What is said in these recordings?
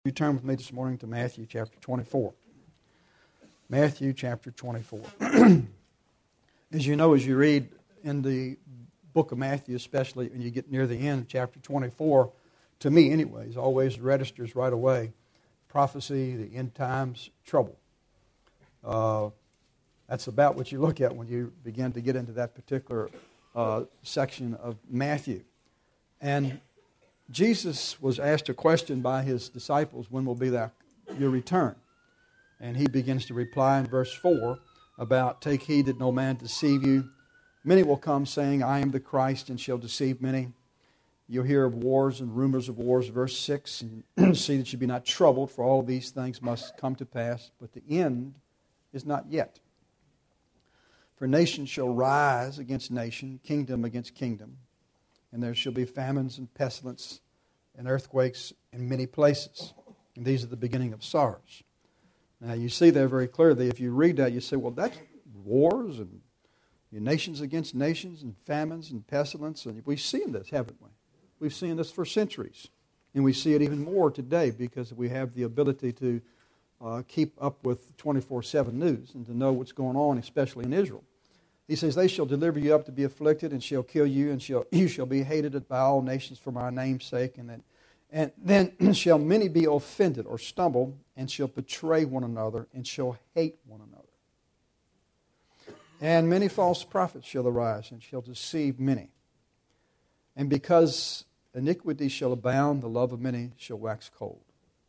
You turn with me this morning to Matthew chapter 24. Matthew chapter 24. As you know, as you read in the book of Matthew, especially when you get near the end of chapter 24, to me anyways, always registers right away prophecy, the end times, trouble. That's about what you look at when you begin to get into that particular section of Matthew. And Jesus was asked a question by his disciples, when will be your return? And he begins to reply in verse 4 about, take heed that no man deceive you. Many will come saying, I am the Christ, and shall deceive many. You'll hear of wars and rumors of wars, verse 6, and see that you be not troubled, for all these things must come to pass, but the end is not yet. For nation shall rise against nation, kingdom against kingdom, and there shall be famines and pestilence and earthquakes in many places. And these are the beginning of sorrows. Now you see there very clearly, if you read that, you say, well, that's wars and nations against nations and famines and pestilence. And we've seen this, haven't we? We've seen this for centuries. And we see it even more today because we have the ability to keep up with 24/7 news and to know what's going on, especially in Israel. He says, they shall deliver you up to be afflicted, and shall kill you, and you shall be hated by all nations for my name's sake. And then shall many be offended or stumble, and shall betray one another, and shall hate one another. And many false prophets shall arise, and shall deceive many. And because iniquity shall abound, the love of many shall wax cold.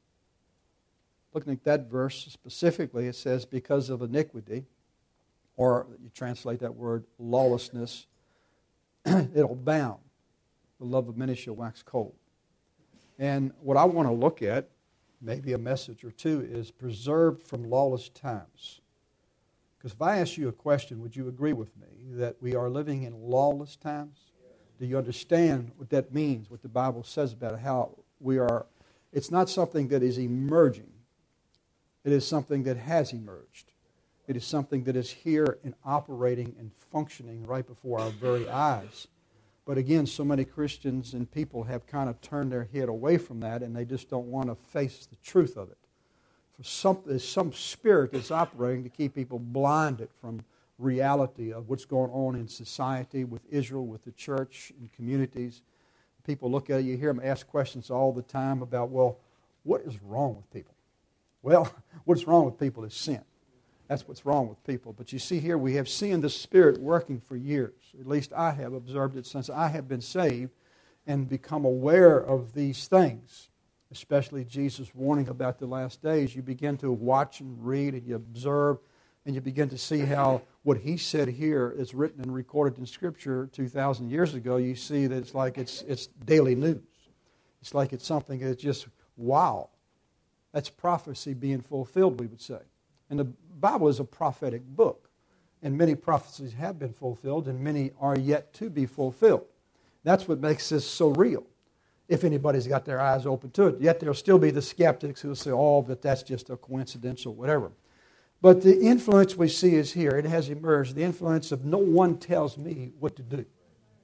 Looking at that verse specifically, it says, because of iniquity, or you translate that word lawlessness, it'll bound. The love of many shall wax cold. And what I want to look at, maybe a message or two, is preserved from lawless times. Because if I ask you a question, would you agree with me that we are living in lawless times? Do you understand what that means, what the Bible says about how we are? It's not something that is emerging. It is something that has emerged. It is something that is here and operating and functioning right before our very eyes. But again, so many Christians and people have kind of turned their head away from that, and they just don't want to face the truth of it. There's some spirit that's operating to keep people blinded from reality of what's going on in society, with Israel, with the church, and communities. People look at it, you hear them ask questions all the time about, well, what is wrong with people? Well, what's wrong with people is sin. That's what's wrong with people. But you see here, we have seen the Spirit working for years. At least I have observed it since I have been saved and become aware of these things, especially Jesus' warning about the last days. You begin to watch and read and you observe and you begin to see how what He said here is written and recorded in Scripture 2,000 years ago. You see that it's like it's daily news. It's like it's something that's just, wow. That's prophecy being fulfilled, we would say. And the Bible is a prophetic book. And many prophecies have been fulfilled, and many are yet to be fulfilled. That's what makes this so real, if anybody's got their eyes open to it. Yet there'll still be the skeptics who will say, oh, but that's just a coincidence or whatever. But the influence we see is here. It has emerged. The influence of no one tells me what to do.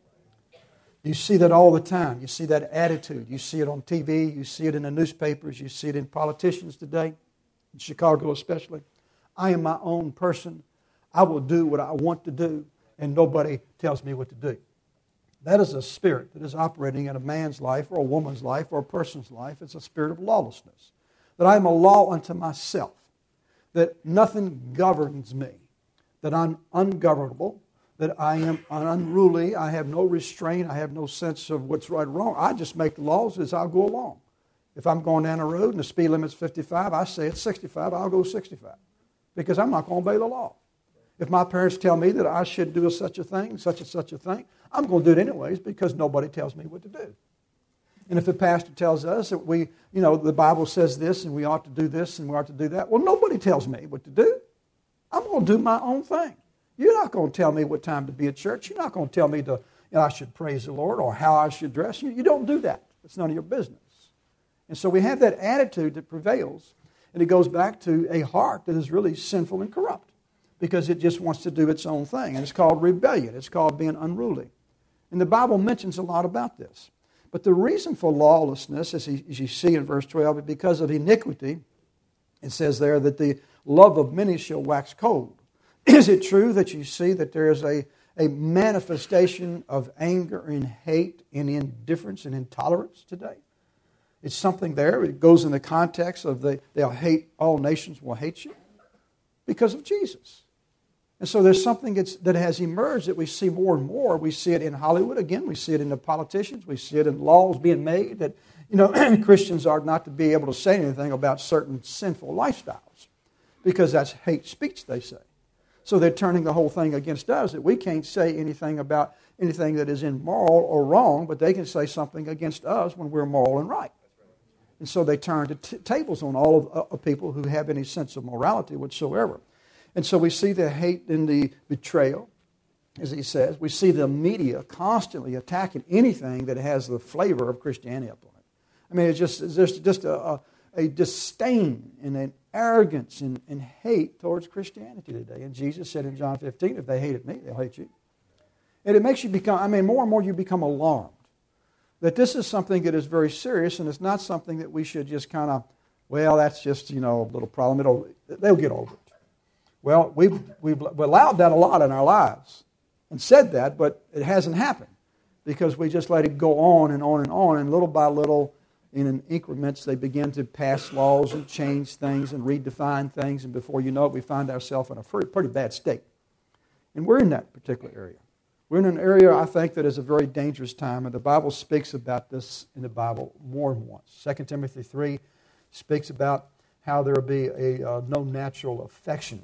You see that all the time. You see that attitude. You see it on TV. You see it in the newspapers. You see it in politicians today, in Chicago especially. I am my own person. I will do what I want to do, and nobody tells me what to do. That is a spirit that is operating in a man's life or a woman's life or a person's life. It's a spirit of lawlessness. That I am a law unto myself. That nothing governs me. That I'm ungovernable. That I am unruly. I have no restraint. I have no sense of what's right or wrong. I just make the laws as I go along. If I'm going down a road and the speed limit's 55, I say it's 65, I'll go 65. Because I'm not going to obey the law. If my parents tell me that I should do such a thing, such a thing, I'm going to do it anyways because nobody tells me what to do. And if the pastor tells us that the Bible says this and we ought to do this and we ought to do that, well, nobody tells me what to do. I'm going to do my own thing. You're not going to tell me what time to be at church. You're not going to tell me I should praise the Lord or how I should dress. You don't do that. It's none of your business. And so we have that attitude that prevails. And it goes back to a heart that is really sinful and corrupt because it just wants to do its own thing. And it's called rebellion. It's called being unruly. And the Bible mentions a lot about this. But the reason for lawlessness, as you see in verse 12, is because of iniquity. It says there that the love of many shall wax cold. Is it true that you see that there is a manifestation of anger and hate and indifference and intolerance today? It's something there. It goes in the context of they'll hate, all nations will hate you because of Jesus. And so there's something that has emerged that we see more and more. We see it in Hollywood again. We see it in the politicians. We see it in laws being made that, Christians are not to be able to say anything about certain sinful lifestyles because that's hate speech, they say. So they're turning the whole thing against us, that we can't say anything about anything that is immoral or wrong, but they can say something against us when we're moral and right. And so they turn tables on all of people who have any sense of morality whatsoever. And so we see the hate and the betrayal, as he says. We see the media constantly attacking anything that has the flavor of Christianity upon it. I mean, it's just a disdain and an arrogance and hate towards Christianity today. And Jesus said in John 15, if they hated me, they'll hate you. And it makes you become, more and more you become alarmed that this is something that is very serious, and it's not something that we should just kind of, well, that's just, a little problem. They'll get over it. Well, we've allowed that a lot in our lives and said that, but it hasn't happened because we just let it go on and on and on, and little by little, in increments, they begin to pass laws and change things and redefine things, and before you know it, we find ourselves in a pretty bad state. And we're in that particular area. We're in an area, I think, that is a very dangerous time, and the Bible speaks about this in the Bible more than once. 2 Timothy 3 speaks about how there will be no natural affection,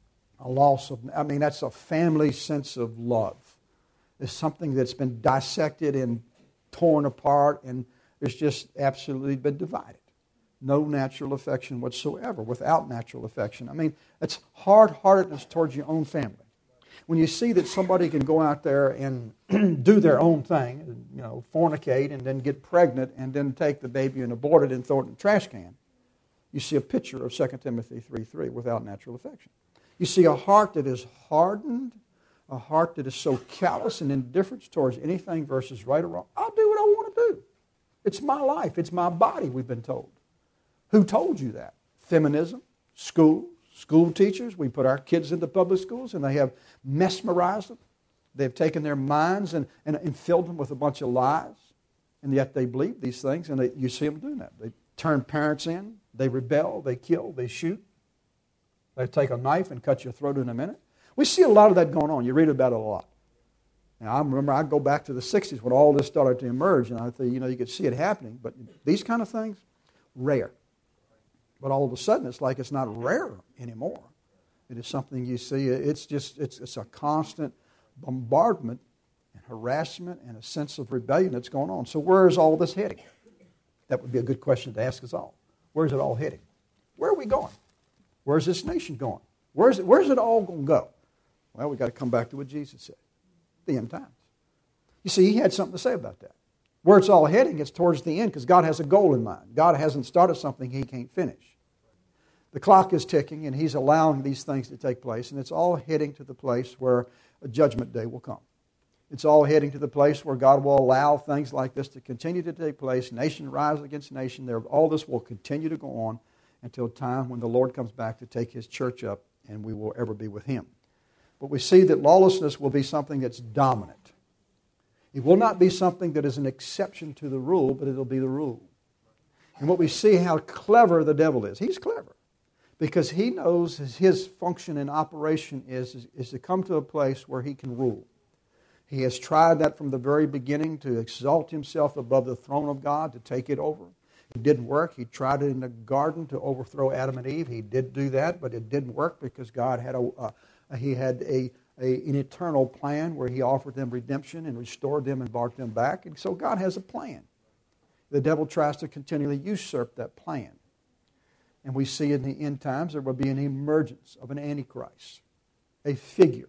a loss of, that's a family sense of love. It's something that's been dissected and torn apart, and it's just absolutely been divided. No natural affection whatsoever, without natural affection. It's hard-heartedness towards your own family. When you see that somebody can go out there and do their own thing, fornicate and then get pregnant and then take the baby and abort it and throw it in the trash can, you see a picture of 2 Timothy 3:3 without natural affection. You see a heart that is hardened, a heart that is so callous and indifferent towards anything versus right or wrong. I'll do what I want to do. It's my life. It's my body, we've been told. Who told you that? Feminism, school teachers. We put our kids into public schools and they have mesmerized them. They've taken their minds and filled them with a bunch of lies. And yet they believe these things, and you see them doing that. They turn parents in. They rebel. They kill. They shoot. They take a knife and cut your throat in a minute. We see a lot of that going on. You read about it a lot. Now, I remember I go back to the 60s when all this started to emerge, and I thought, you could see it happening. But these kind of things, rare. But all of a sudden, it's like it's not rare anymore. It is something you see. It's a constant bombardment and harassment and a sense of rebellion that's going on. So where is all this heading? That would be a good question to ask us all. Where is it all heading? Where are we going? Where's this nation going? Where's it all going to go? Well, we've got to come back to what Jesus said. The end times. You see, he had something to say about that. Where it's all heading, it's towards the end because God has a goal in mind. God hasn't started something he can't finish. The clock is ticking and he's allowing these things to take place, and it's all heading to the place where a judgment day will come. It's all heading to the place where God will allow things like this to continue to take place. Nation rise against nation. All this will continue to go on until time when the Lord comes back to take his church up and we will ever be with him. But we see that lawlessness will be something that's dominant. It will not be something that is an exception to the rule, but it will be the rule. And what we see how clever the devil is. He's clever because he knows his function and operation is to come to a place where he can rule. He has tried that from the very beginning to exalt himself above the throne of God, to take it over. It didn't work. He tried it in the garden to overthrow Adam and Eve. He did do that, but it didn't work because God had an eternal plan where he offered them redemption and restored them and brought them back. And so God has a plan. The devil tries to continually usurp that plan. And we see in the end times there will be an emergence of an antichrist, a figure,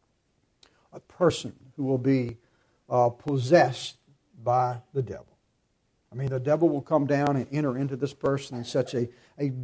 a person who will be possessed by the devil. The devil will come down and enter into this person in such a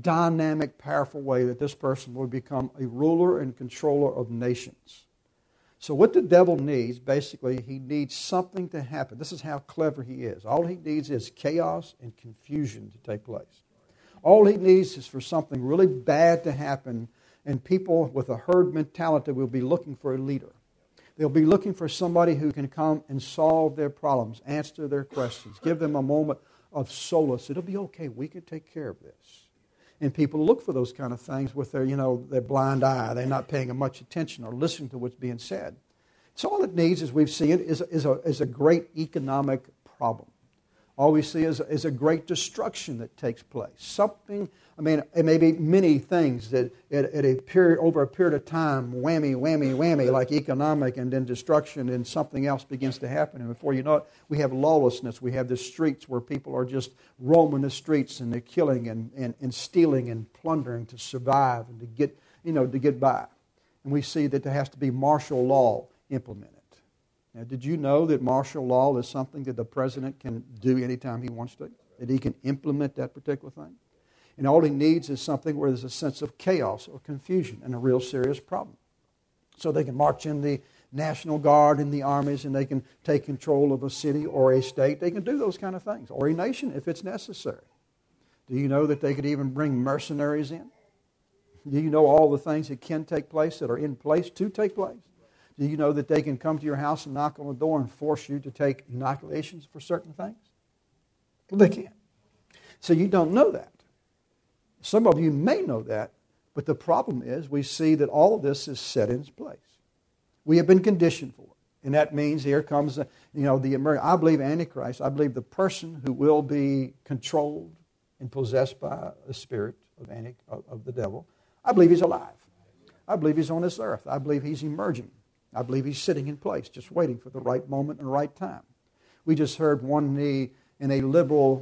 dynamic, powerful way that this person will become a ruler and controller of nations. So what the devil needs, basically, he needs something to happen. This is how clever he is. All he needs is chaos and confusion to take place. All he needs is for something really bad to happen, and people with a herd mentality will be looking for a leader. They'll be looking for somebody who can come and solve their problems, answer their questions, give them a moment of solace. It'll be okay. We can take care of this. And people look for those kind of things with their, their blind eye. They're not paying much attention or listening to what's being said. So all it needs, as we've seen it, is a great economic problem. All we see is a great destruction that takes place. Something, it may be many things that over a period of time, whammy, whammy, whammy, like economic and then destruction, and something else begins to happen. And before you know it, we have lawlessness. We have the streets where people are just roaming the streets and they're killing and stealing and plundering to survive and to get by. And we see that there has to be martial law implemented. Now, did you know that martial law is something that the president can do anytime he wants to? That he can implement that particular thing? And all he needs is something where there's a sense of chaos or confusion and a real serious problem. So they can march in the National Guard and the armies, and they can take control of a city or a state. They can do those kind of things, or a nation if it's necessary. Do you know that they could even bring mercenaries in? Do you know all the things that can take place, that are in place to take place? Do you know that they can come to your house and knock on the door and force you to take inoculations for certain things? Well, they can. So you don't know that. Some of you may know that, but the problem is we see that all of this is set in place. We have been conditioned for it. And that means here comes, I believe Antichrist. I believe the person who will be controlled and possessed by a spirit of the devil. I believe he's alive. I believe he's on this earth. I believe he's emerging. I believe he's sitting in place, just waiting for the right moment and the right time. We just heard one in a liberal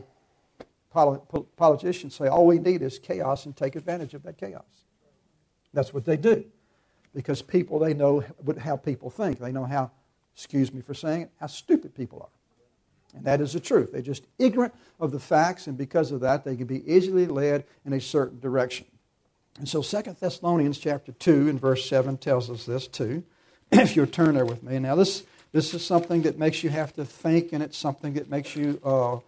politician say, all we need is chaos and take advantage of that chaos. That's what they do. Because people, they know how people think. They know how, excuse me for saying it, how stupid people are. And that is the truth. They're just ignorant of the facts, and because of that, they can be easily led in a certain direction. And so 2 Thessalonians chapter 2 and verse 7 tells us this too. If you'll turn there with me. Now this is something that makes you have to think, and it's something that makes you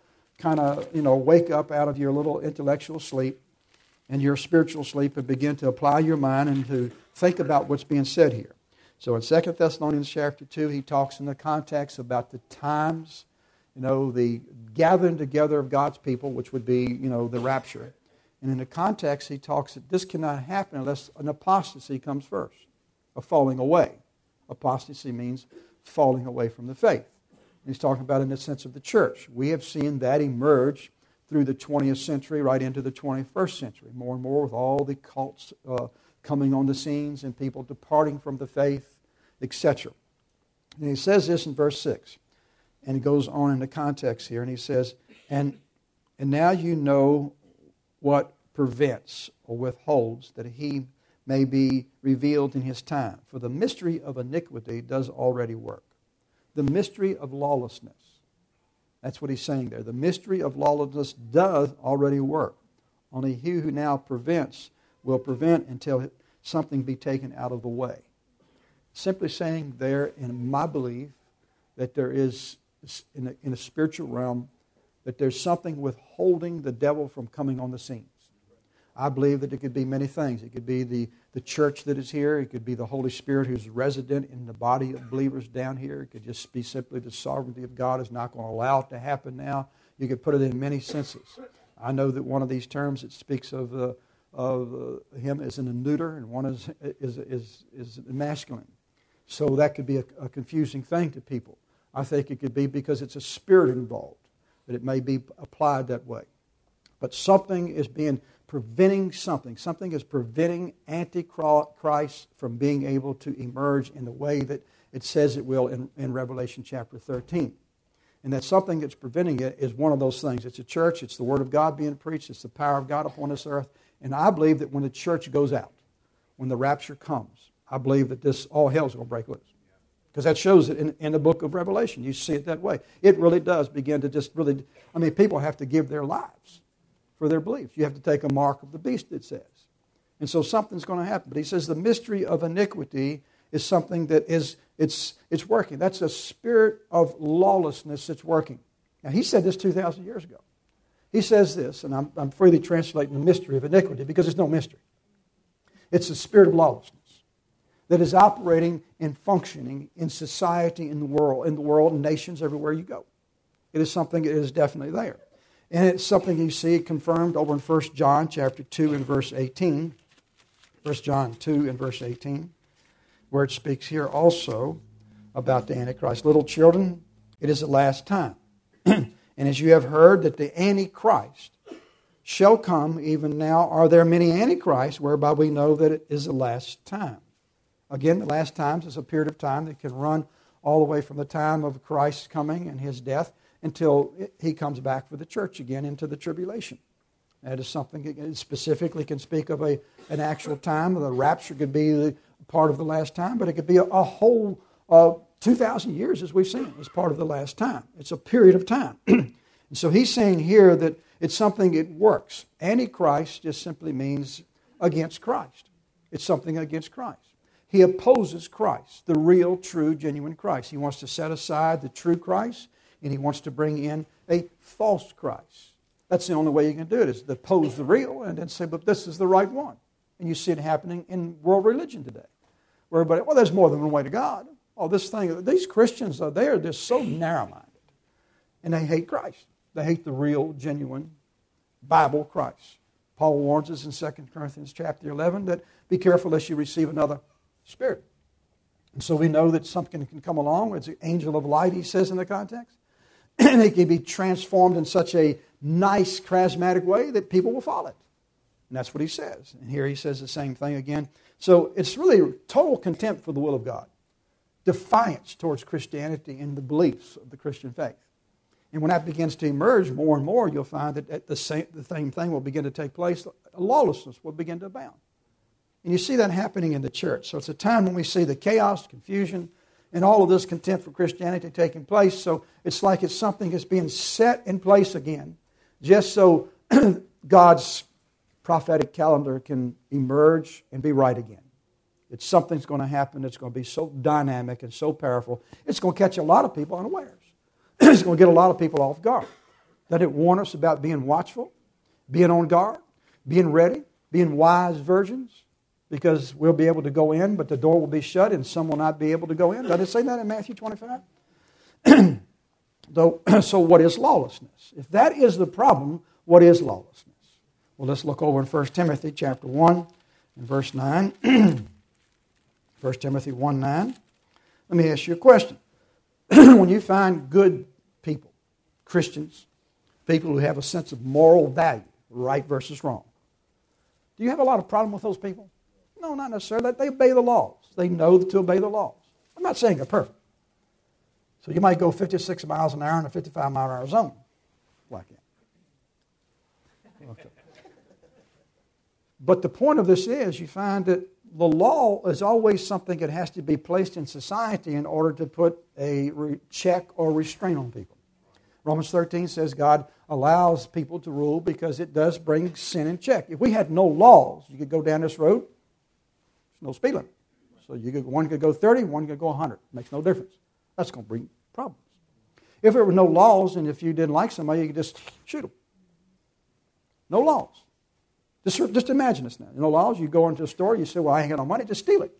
wake up out of your little intellectual sleep and your spiritual sleep and begin to apply your mind and to think about what's being said here. So in 2 Thessalonians chapter 2, he talks in the context about the times, the gathering together of God's people, which would be, the rapture. And in the context, he talks that this cannot happen unless an apostasy comes first, a falling away. Apostasy means falling away from the faith. He's talking about in the sense of the church. We have seen that emerge through the 20th century right into the 21st century, more and more with all the cults coming on the scenes and people departing from the faith, etc. And he says this in verse 6, and he goes on in the context here, and he says, and now you know what prevents or withholds that he may be revealed in his time. For the mystery of iniquity does already work. The mystery of lawlessness. That's what he's saying there. The mystery of lawlessness does already work. Only he who now prevents will prevent until something be taken out of the way. Simply saying there, in my belief, that there is, in a spiritual realm, that there's something withholding the devil from coming on the scenes. I believe that it could be many things. It could be the church that is here. It could be the Holy Spirit who's resident in the body of believers down here. It could just be simply the sovereignty of God is not going to allow it to happen now. You could put it in many senses. I know that one of these terms, it speaks of him as in a neuter, and one is masculine. So that could be a confusing thing to people. I think it could be because it's a spirit involved, that it may be applied that way. But something is preventing something. Something is preventing Antichrist from being able to emerge in the way that it says it will in Revelation chapter 13. And that something that's preventing it is one of those things. It's a church. It's the Word of God being preached. It's the power of God upon this earth. And I believe that when the church goes out, when the rapture comes, I believe that all hell's going to break loose. Because that shows it in the book of Revelation. You see it that way. It really does begin to just really, people have to give their lives for their beliefs. You have to take a mark of the beast, it says. And so something's going to happen. But he says the mystery of iniquity is something that it's working. That's a spirit of lawlessness that's working. Now, he said this 2,000 years ago. He says this, and I'm freely translating the mystery of iniquity because there's no mystery. It's the spirit of lawlessness that is operating and functioning in society, in the world, and nations everywhere you go. It is something that is definitely there. And it's something you see confirmed over in 1 John chapter 2 and verse 18. 1 John 2 and verse 18, where it speaks here also about the Antichrist. Little children, it is the last time. And as you have heard that the Antichrist shall come, even now are there many Antichrists, whereby we know that it is the last time. Again, the last times is a period of time that can run all the way from the time of Christ's coming and his death until he comes back for the church again into the tribulation. That is something that specifically can speak of an actual time. The rapture could be part of the last time, but it could be a whole 2,000 years, as we've seen, as part of the last time. It's a period of time. And so he's saying here that it's something that works. Antichrist just simply means against Christ. It's something against Christ. He opposes Christ, the real, true, genuine Christ. He wants to set aside the true Christ, and he wants to bring in a false Christ. That's the only way you can do it, is to oppose the real and then say, but this is the right one. And you see it happening in world religion today, where everybody, well, there's more than one way to God. Oh, this thing, these Christians, they are just so narrow-minded. And they hate Christ. They hate the real, genuine Bible Christ. Paul warns us in 2 Corinthians chapter 11 that be careful lest you receive another spirit. And so we know that something can come along. It's an angel of light, he says in the context. And it can be transformed in such a nice, charismatic way that people will follow it. And that's what he says. And here he says the same thing again. So it's really total contempt for the will of God. Defiance towards Christianity and the beliefs of the Christian faith. And when that begins to emerge more and more, you'll find that the same thing will begin to take place. Lawlessness will begin to abound. And you see that happening in the church. So it's a time when we see the chaos, confusion, and all of this contempt for Christianity taking place. So it's like it's something that's being set in place again, just so God's prophetic calendar can emerge and be right again. It's something's going to happen that's going to be so dynamic and so powerful, it's going to catch a lot of people unawares. It's going to get a lot of people off guard. Doesn't it warn us about being watchful, being on guard, being ready, being wise virgins? Because we'll be able to go in, but the door will be shut and some will not be able to go in. Doesn't it say that in Matthew 25? So what is lawlessness? If that is the problem, what is lawlessness? Well, let's look over in 1 Timothy chapter 1 and verse 9. 1 Timothy 1:9. Let me ask you a question. When you find good people, Christians, people who have a sense of moral value, right versus wrong, do you have a lot of problem with those people? No, not necessarily. They obey the laws. They know to obey the laws. I'm not saying they're perfect. So you might go 56 miles an hour in a 55-mile-an-hour zone like that. Okay. But the point of this is you find that the law is always something that has to be placed in society in order to put a check or restraint on people. Romans 13 says God allows people to rule because it does bring sin in check. If we had no laws, you could go down this road, there's no speed limit. So one could go 30, one could go 100. It makes no difference. That's going to bring problems. If there were no laws and if you didn't like somebody, you could just shoot them. No laws. Just imagine this now. No laws, you go into a store, you say, well, I ain't got no money, just steal it.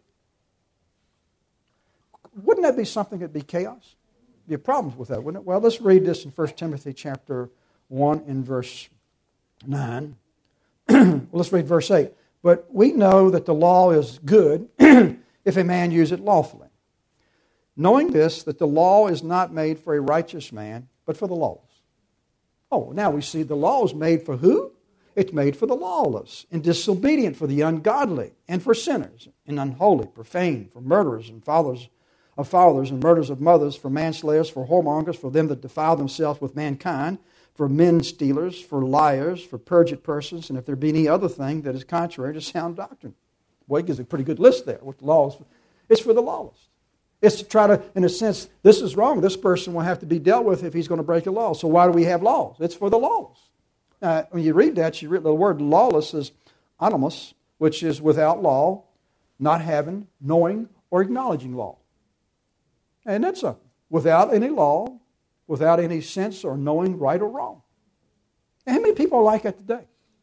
Wouldn't that be something that'd be chaos? There'd be problems with that, wouldn't it? Well, let's read this in 1 Timothy chapter 1 and verse 9. Well, let's read verse 8. But we know that the law is good if a man use it lawfully. Knowing this, that the law is not made for a righteous man, but for the lawless. Oh, now we see the law is made for who? It's made for the lawless and disobedient, for the ungodly, and for sinners, and unholy, profane, for murderers and fathers of fathers, and murderers of mothers, for manslayers, for whoremongers, for them that defile themselves with mankind, for men stealers, for liars, for perjured persons, and if there be any other thing that is contrary to sound doctrine. Well, it gives a pretty good list there with the laws. It's for the lawless. It's to try to, in a sense, this is wrong. This person will have to be dealt with if he's going to break the law. So why do we have laws? It's for the lawless. When you read that, you read the word lawless is anomos, which is without law, not having, knowing, or acknowledging law. And that's something. Without any law, without any sense or knowing right or wrong. And how many people are like that today?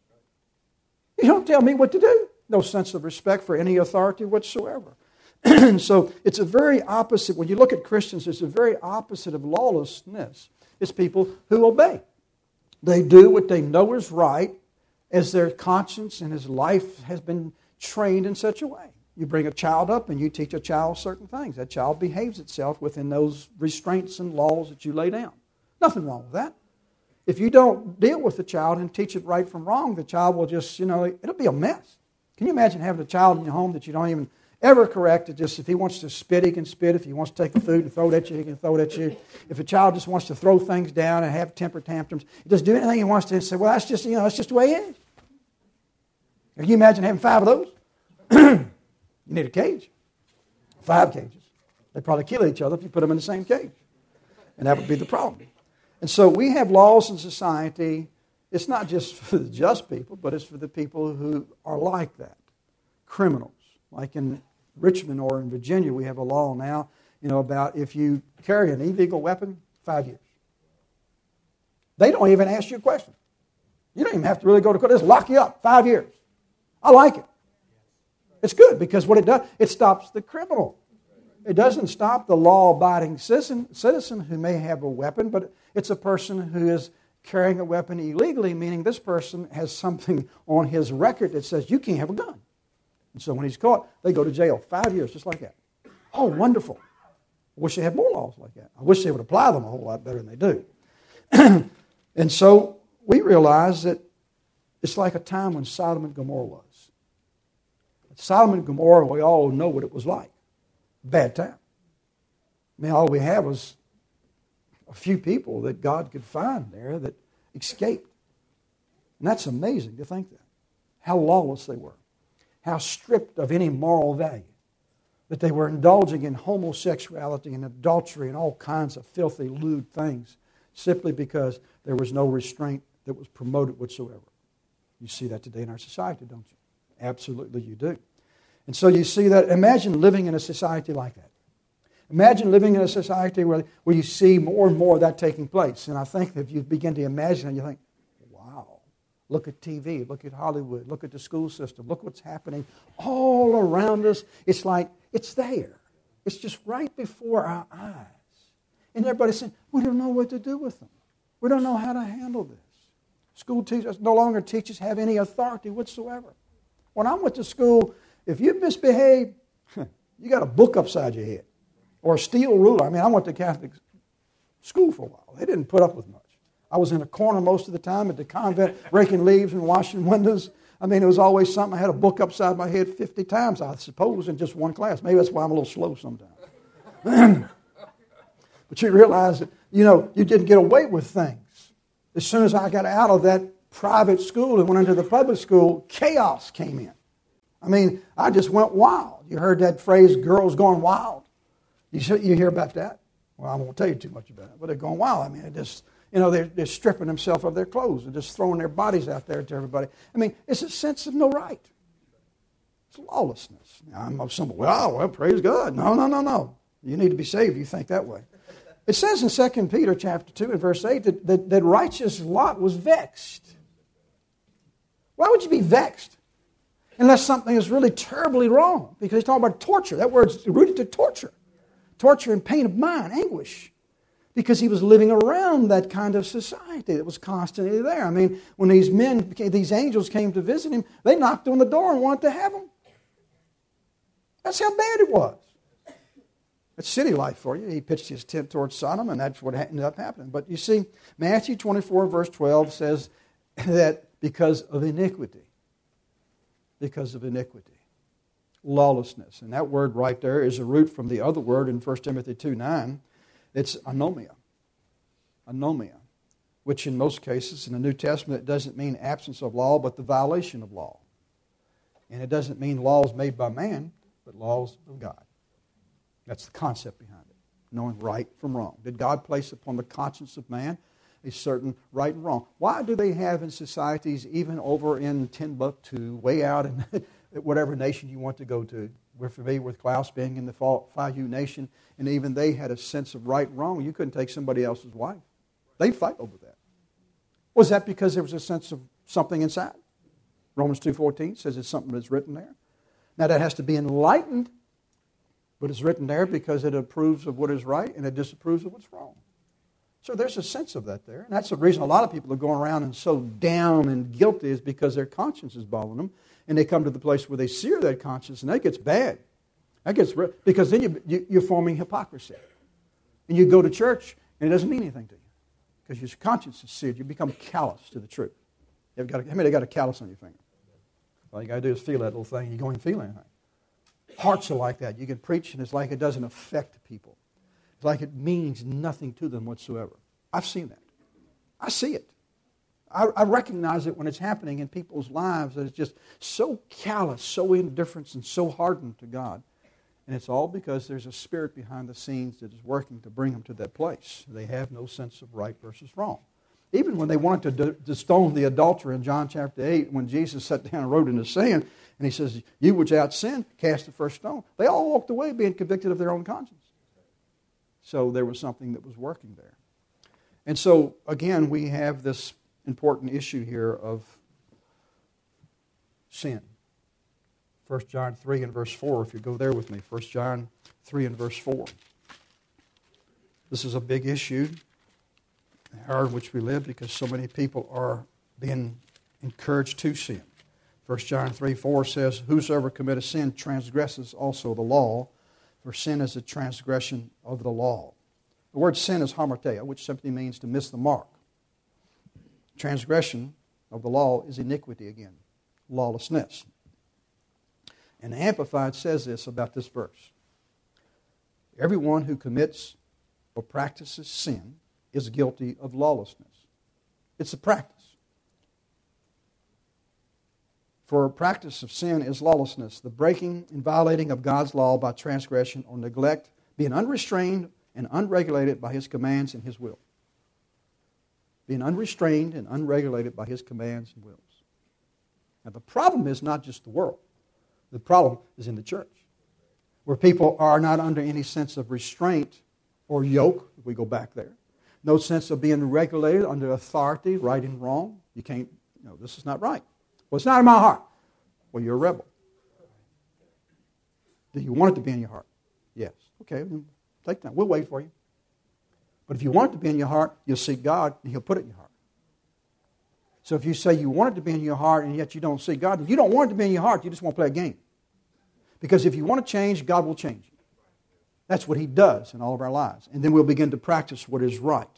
You don't tell me what to do. No sense of respect for any authority whatsoever. And so it's a very opposite. When you look at Christians, it's a very opposite of lawlessness. It's people who obey. They do what they know is right as their conscience and his life has been trained in such a way. You bring a child up and you teach a child certain things. That child behaves itself within those restraints and laws that you lay down. Nothing wrong with that. If you don't deal with the child and teach it right from wrong, the child will just, it'll be a mess. Can you imagine having a child in your home that you don't even ever correct? It just, if he wants to spit, he can spit. If he wants to take the food and throw it at you, he can throw it at you. If a child just wants to throw things down and have temper tantrums, he just do anything he wants to and say, well, that's just, that's just the way it is. Can you imagine having 5 of those? You need a cage. 5 cages. They'd probably kill each other if you put them in the same cage. And that would be the problem. And so we have laws in society. It's not just for the just people, but it's for the people who are like that. Criminals. Like in Richmond or in Virginia, we have a law now, about if you carry an illegal weapon, 5 years. They don't even ask you a question. You don't even have to really go to court. They just lock you up, 5 years. I like it. It's good because what it does, it stops the criminal. It doesn't stop the law-abiding citizen who may have a weapon, but it's a person who is carrying a weapon illegally, meaning this person has something on his record that says you can't have a gun. And so when he's caught, they go to jail 5 years, just like that. Oh, wonderful. I wish they had more laws like that. I wish they would apply them a whole lot better than they do. And so we realize that it's like a time when Sodom and Gomorrah was. Sodom and Gomorrah, we all know what it was like. Bad time. I mean, all we had was a few people that God could find there that escaped. And that's amazing to think that. How lawless they were. How stripped of any moral value. That they were indulging in homosexuality and adultery and all kinds of filthy, lewd things simply because there was no restraint that was promoted whatsoever. You see that today in our society, don't you? Absolutely you do. And so you see that. Imagine living in a society like that. Imagine living in a society where you see more and more of that taking place. And I think that if you begin to imagine it, you think, wow, look at TV, look at Hollywood, look at the school system, look what's happening all around us. It's like it's there. It's just right before our eyes. And everybody's saying, we don't know what to do with them. We don't know how to handle this. School teachers no longer teachers have any authority whatsoever. When I went to school, if you misbehave, you got a book upside your head or a steel ruler. I mean, I went to Catholic school for a while. They didn't put up with much. I was in a corner most of the time at the convent, raking leaves and washing windows. I mean, it was always something. I had a book upside my head 50 times, I suppose, in just one class. Maybe that's why I'm a little slow sometimes. But you realize that, you didn't get away with things. As soon as I got out of that private school and went into the public school, chaos came in. I mean, I just went wild. You heard that phrase, girls going wild? You hear about that? Well, I won't tell you too much about it, but they're going wild. I mean, they're stripping themselves of their clothes and just throwing their bodies out there to everybody. I mean, it's a sense of no right. It's lawlessness. Now, I'm somebody, well, praise God. No. You need to be saved. You think that way. It says in 2 Peter chapter 2 and verse 8 that righteous Lot was vexed. Why would you be vexed? Unless something is really terribly wrong. Because he's talking about torture. That word's rooted to torture. Torture and pain of mind, anguish. Because he was living around that kind of society that was constantly there. I mean, when these angels came to visit him, they knocked on the door and wanted to have him. That's how bad it was. It's city life for you. He pitched his tent towards Sodom, and that's what ended up happening. But you see, Matthew 24, verse 12 says that because of iniquity, lawlessness. And that word right there is a root from the other word in 1 Timothy 2:9. It's anomia. Anomia, which in most cases in the New Testament, it doesn't mean absence of law, but the violation of law. And it doesn't mean laws made by man, but laws of God. That's the concept behind it, knowing right from wrong. Did God place upon the conscience of man a certain right and wrong? Why do they have in societies, even over in Timbuktu, way out in whatever nation you want to go to, We're familiar with Klaus being in the Fayu Nation, and even they had a sense of right and wrong. You couldn't take somebody else's wife. They'd fight over that. Was that because there was a sense of something inside? Romans 2:14 says it's something that's written there. Now that has to be enlightened, but it's written there because it approves of what is right and it disapproves of what's wrong. So there's a sense of that there. And that's the reason a lot of people are going around and so down and guilty is because their conscience is bothering them. And they come to the place where they sear that conscience and that gets bad. Because then you're forming hypocrisy. And you go to church and it doesn't mean anything to you. Because your conscience is seared. You become callous to the truth. How many got a callus on your finger? All you got to do is feel that little thing. You go and feel anything. Hearts are like that. You can preach and it's like it doesn't affect people. It's like it means nothing to them whatsoever. I've seen that. I see it. I recognize it when it's happening in people's lives that it's just so callous, so indifferent, and so hardened to God. And it's all because there's a spirit behind the scenes that is working to bring them to that place. They have no sense of right versus wrong. Even when they wanted to stone the adulterer in John chapter 8, when Jesus sat down and wrote in the sand, and he says, "You without sin, cast the first stone." They all walked away being convicted of their own conscience. So there was something that was working there. And so, again, we have this important issue here of sin. 1 John 3 and verse 4, if you go there with me. 1 John 3 and verse 4. This is a big issue, the era in which we live, because so many people are being encouraged to sin. 1 John 3:4 says, "Whosoever committeth sin transgresses also the law, for sin is a transgression of the law." The word sin is hamartia, which simply means to miss the mark. Transgression of the law is iniquity again, lawlessness. And the Amplified says this about this verse. Everyone who commits or practices sin is guilty of lawlessness. It's a practice. For a practice of sin is lawlessness, the breaking and violating of God's law by transgression or neglect, being unrestrained and unregulated by His commands and His will. Being unrestrained and unregulated by His commands and wills. Now the problem is not just the world. The problem is in the church, where people are not under any sense of restraint or yoke, if we go back there. No sense of being regulated under authority, right and wrong. You can't, this is not right. Well, it's not in my heart. Well, you're a rebel. Do you want it to be in your heart? Yes. Okay, then take time. We'll wait for you. But if you want it to be in your heart, you'll seek God and He'll put it in your heart. So if you say you want it to be in your heart and yet you don't see God, if you don't want it to be in your heart, you just want to play a game. Because if you want to change, God will change you. That's what He does in all of our lives. And then we'll begin to practice what is right.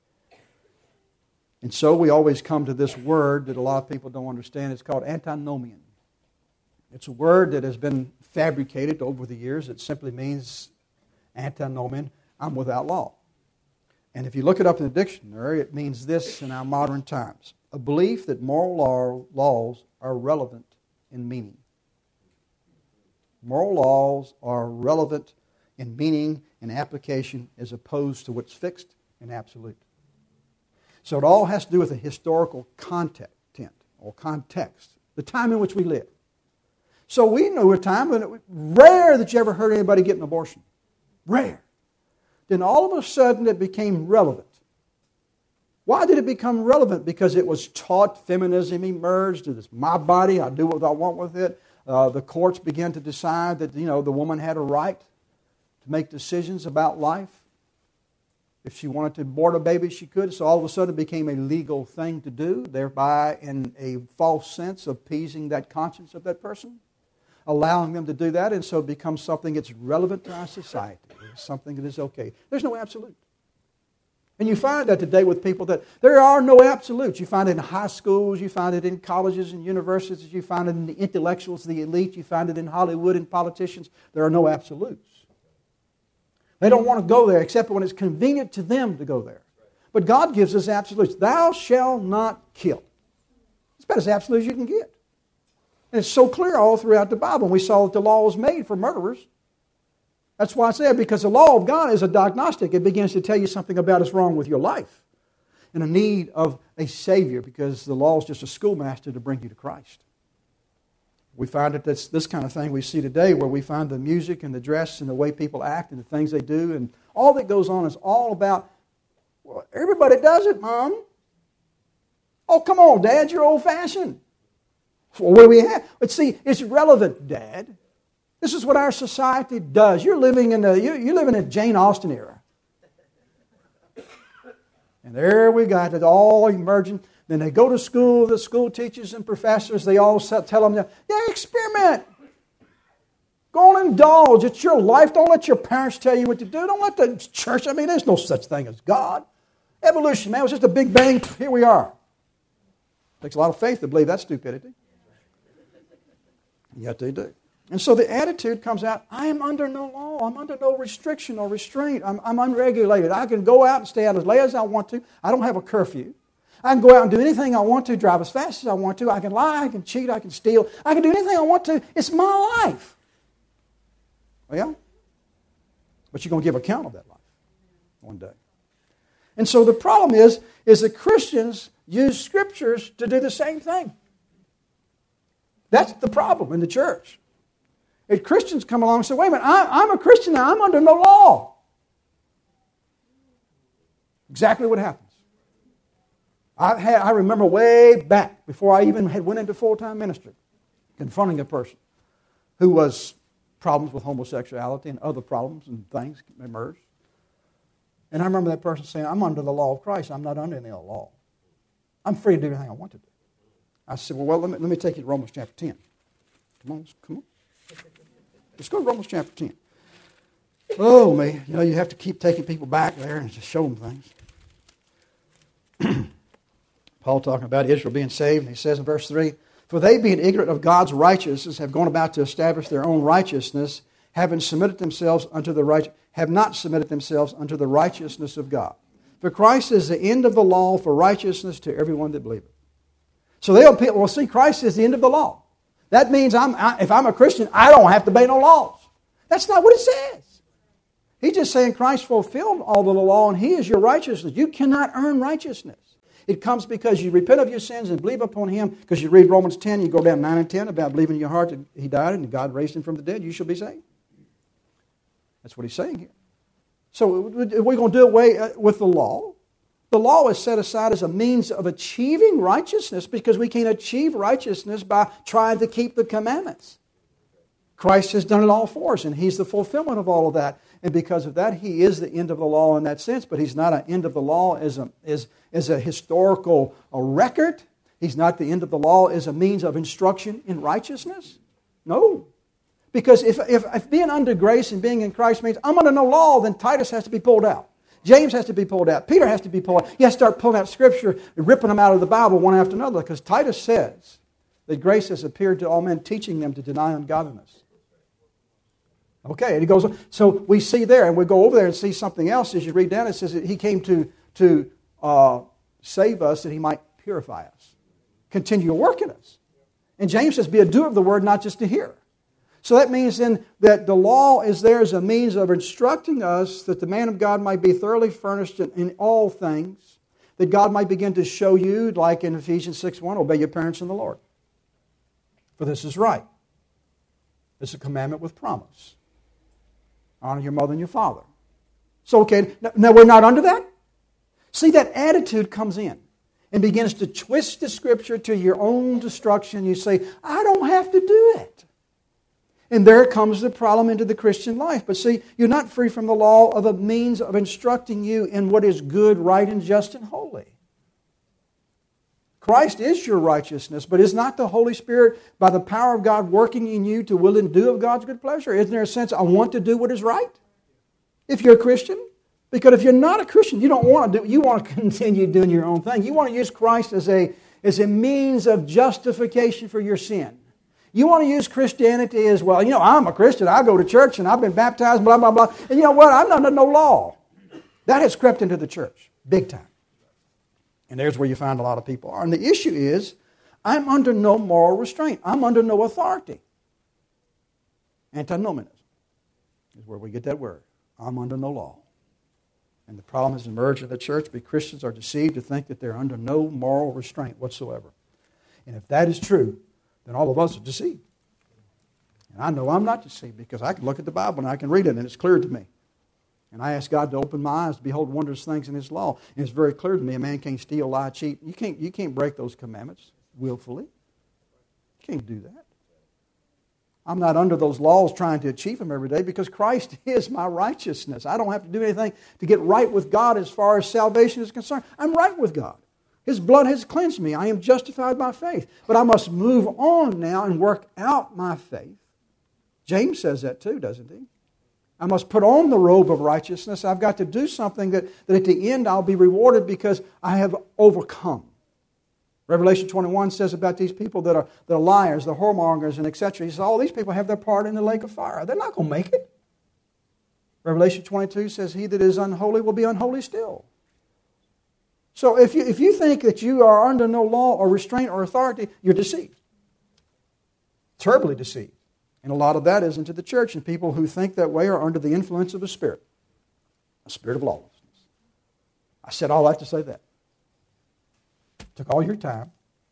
And so we always come to this word that a lot of people don't understand. It's called antinomian. It's a word that has been fabricated over the years. It simply means antinomian, I'm without law. And if you look it up in the dictionary, it means this in our modern times. A belief that moral laws are relevant in meaning. Moral laws are relevant in meaning and application as opposed to what's fixed and absolute. So it all has to do with a historical content or context, the time in which we live. So we know a time when it was rare that you ever heard anybody get an abortion. Rare. Then all of a sudden it became relevant. Why did it become relevant? Because it was taught, feminism emerged, it's my body, I do what I want with it. The courts began to decide that the woman had a right to make decisions about life. If she wanted to abort a baby, she could. So all of a sudden it became a legal thing to do, thereby in a false sense appeasing that conscience of that person, allowing them to do that, and so it becomes something that's relevant to our society. It's something that is okay. There's no absolute. And you find that today with people that there are no absolutes. You find it in high schools, you find it in colleges and universities, you find it in the intellectuals, the elite, you find it in Hollywood and politicians. There are no absolutes. They don't want to go there except when it's convenient to them to go there. But God gives us absolutes. Thou shalt not kill. It's about as absolute as you can get. And it's so clear all throughout the Bible. We saw that the law was made for murderers. That's why I said, because the law of God is a diagnostic. It begins to tell you something about what's wrong with your life and a need of a Savior, because the law is just a schoolmaster to bring you to Christ. We find that this kind of thing we see today, where we find the music and the dress and the way people act and the things they do, and all that goes on is all about, well, everybody does it, Mom. Oh, come on, Dad, you're old-fashioned. Well, what do we have? But see, it's relevant, Dad. This is what our society does. You're living in the Jane Austen era. And there we got it all emerging. Then they go to school, the school teachers and professors, they all tell them, yeah, experiment. Go and indulge. It's your life. Don't let your parents tell you what to do. Don't let the church, there's no such thing as God. Evolution, man, it was just a big bang. Here we are. Takes a lot of faith to believe that stupidity. Yet they do. And so the attitude comes out, I am under no law. I'm under no restriction or restraint. I'm unregulated. I can go out and stay out as late as I want to. I don't have a curfew. I can go out and do anything I want to, drive as fast as I want to. I can lie, I can cheat, I can steal. I can do anything I want to. It's my life. Well, but you're going to give account of that life one day. And so the problem is that Christians use scriptures to do the same thing. That's the problem in the church. If Christians come along and say, wait a minute, I'm a Christian now, I'm under no law. Exactly what happens. I remember way back, before I even had went into full-time ministry, confronting a person who was problems with homosexuality and other problems and things emerged. And I remember that person saying, I'm under the law of Christ. I'm not under any law. I'm free to do anything I want to do. I said, well, let me take you to Romans chapter 10. Come on. Let's go to Romans chapter 10. Oh, man. You have to keep taking people back there and just show them things. Paul talking about Israel being saved, and he says in verse 3, for they being ignorant of God's righteousness have gone about to establish their own righteousness, have not submitted themselves unto the righteousness of God. For Christ is the end of the law for righteousness to everyone that believeth. So they'll see Christ is the end of the law. That means if I'm a Christian, I don't have to obey no laws. That's not what it says. He's just saying Christ fulfilled all of the law and He is your righteousness. You cannot earn righteousness. It comes because you repent of your sins and believe upon Him. Because you read Romans 10, you go down 9 and 10 about believing in your heart that He died and God raised Him from the dead, you shall be saved. That's what He's saying here. So we're going to do away with the law. The law is set aside as a means of achieving righteousness because we can't achieve righteousness by trying to keep the commandments. Christ has done it all for us, and He's the fulfillment of all of that. And because of that, He is the end of the law in that sense, but He's not an end of the law as a historical record. He's not the end of the law as a means of instruction in righteousness. No. Because if being under grace and being in Christ means I'm under no law, then Titus has to be pulled out. James has to be pulled out. Peter has to be pulled out. You have to start pulling out Scripture and ripping them out of the Bible one after another because Titus says that grace has appeared to all men, teaching them to deny ungodliness. Okay, and he goes on. So we see there, and we go over there and see something else. As you read down, it says that He came to save us that He might purify us, continue to work in us. And James says, be a doer of the word, not just a hearer. So that means then that the law is there as a means of instructing us that the man of God might be thoroughly furnished in all things, that God might begin to show you, like in Ephesians 6:1, obey your parents in the Lord. For this is right. It's a commandment with promise. Honor your mother and your father. So, okay, now we're not under that? See, that attitude comes in and begins to twist the Scripture to your own destruction. You say, I don't have to do it. And there comes the problem into the Christian life. But see, you're not free from the law of a means of instructing you in what is good, right, and just and holy. Christ is your righteousness, but is not the Holy Spirit by the power of God working in you to will and do of God's good pleasure? Isn't there a sense, I want to do what is right? If you're a Christian. Because if you're not a Christian, you don't want to do, you want to continue doing your own thing. You want to use Christ as a means of justification for your sin. You want to use Christianity as, well, I'm a Christian, I go to church and I've been baptized, blah, blah, blah. And you know what? I'm not under no law. That has crept into the church, big time. And there's where you find a lot of people are. And the issue is, I'm under no moral restraint. I'm under no authority. Antinomianism is where we get that word. I'm under no law. And the problem has emerged in the church because Christians are deceived to think that they're under no moral restraint whatsoever. And if that is true, then all of us are deceived. And I know I'm not deceived because I can look at the Bible and I can read it and it's clear to me. And I ask God to open my eyes to behold wondrous things in His law. And it's very clear to me, a man can't steal, lie, cheat. You can't break those commandments willfully. You can't do that. I'm not under those laws trying to achieve them every day because Christ is my righteousness. I don't have to do anything to get right with God as far as salvation is concerned. I'm right with God. His blood has cleansed me. I am justified by faith. But I must move on now and work out my faith. James says that too, doesn't he? I must put on the robe of righteousness. I've got to do something that at the end I'll be rewarded because I have overcome. Revelation 21 says about these people that are liars, the whoremongers, and etc. He says all these people have their part in the lake of fire. They're not going to make it. Revelation 22 says he that is unholy will be unholy still. So if you think that you are under no law or restraint or authority, you're deceived. Terribly deceived. And a lot of that is into the church, and people who think that way are under the influence of a spirit of lawlessness. I said all that to say that. Took all your time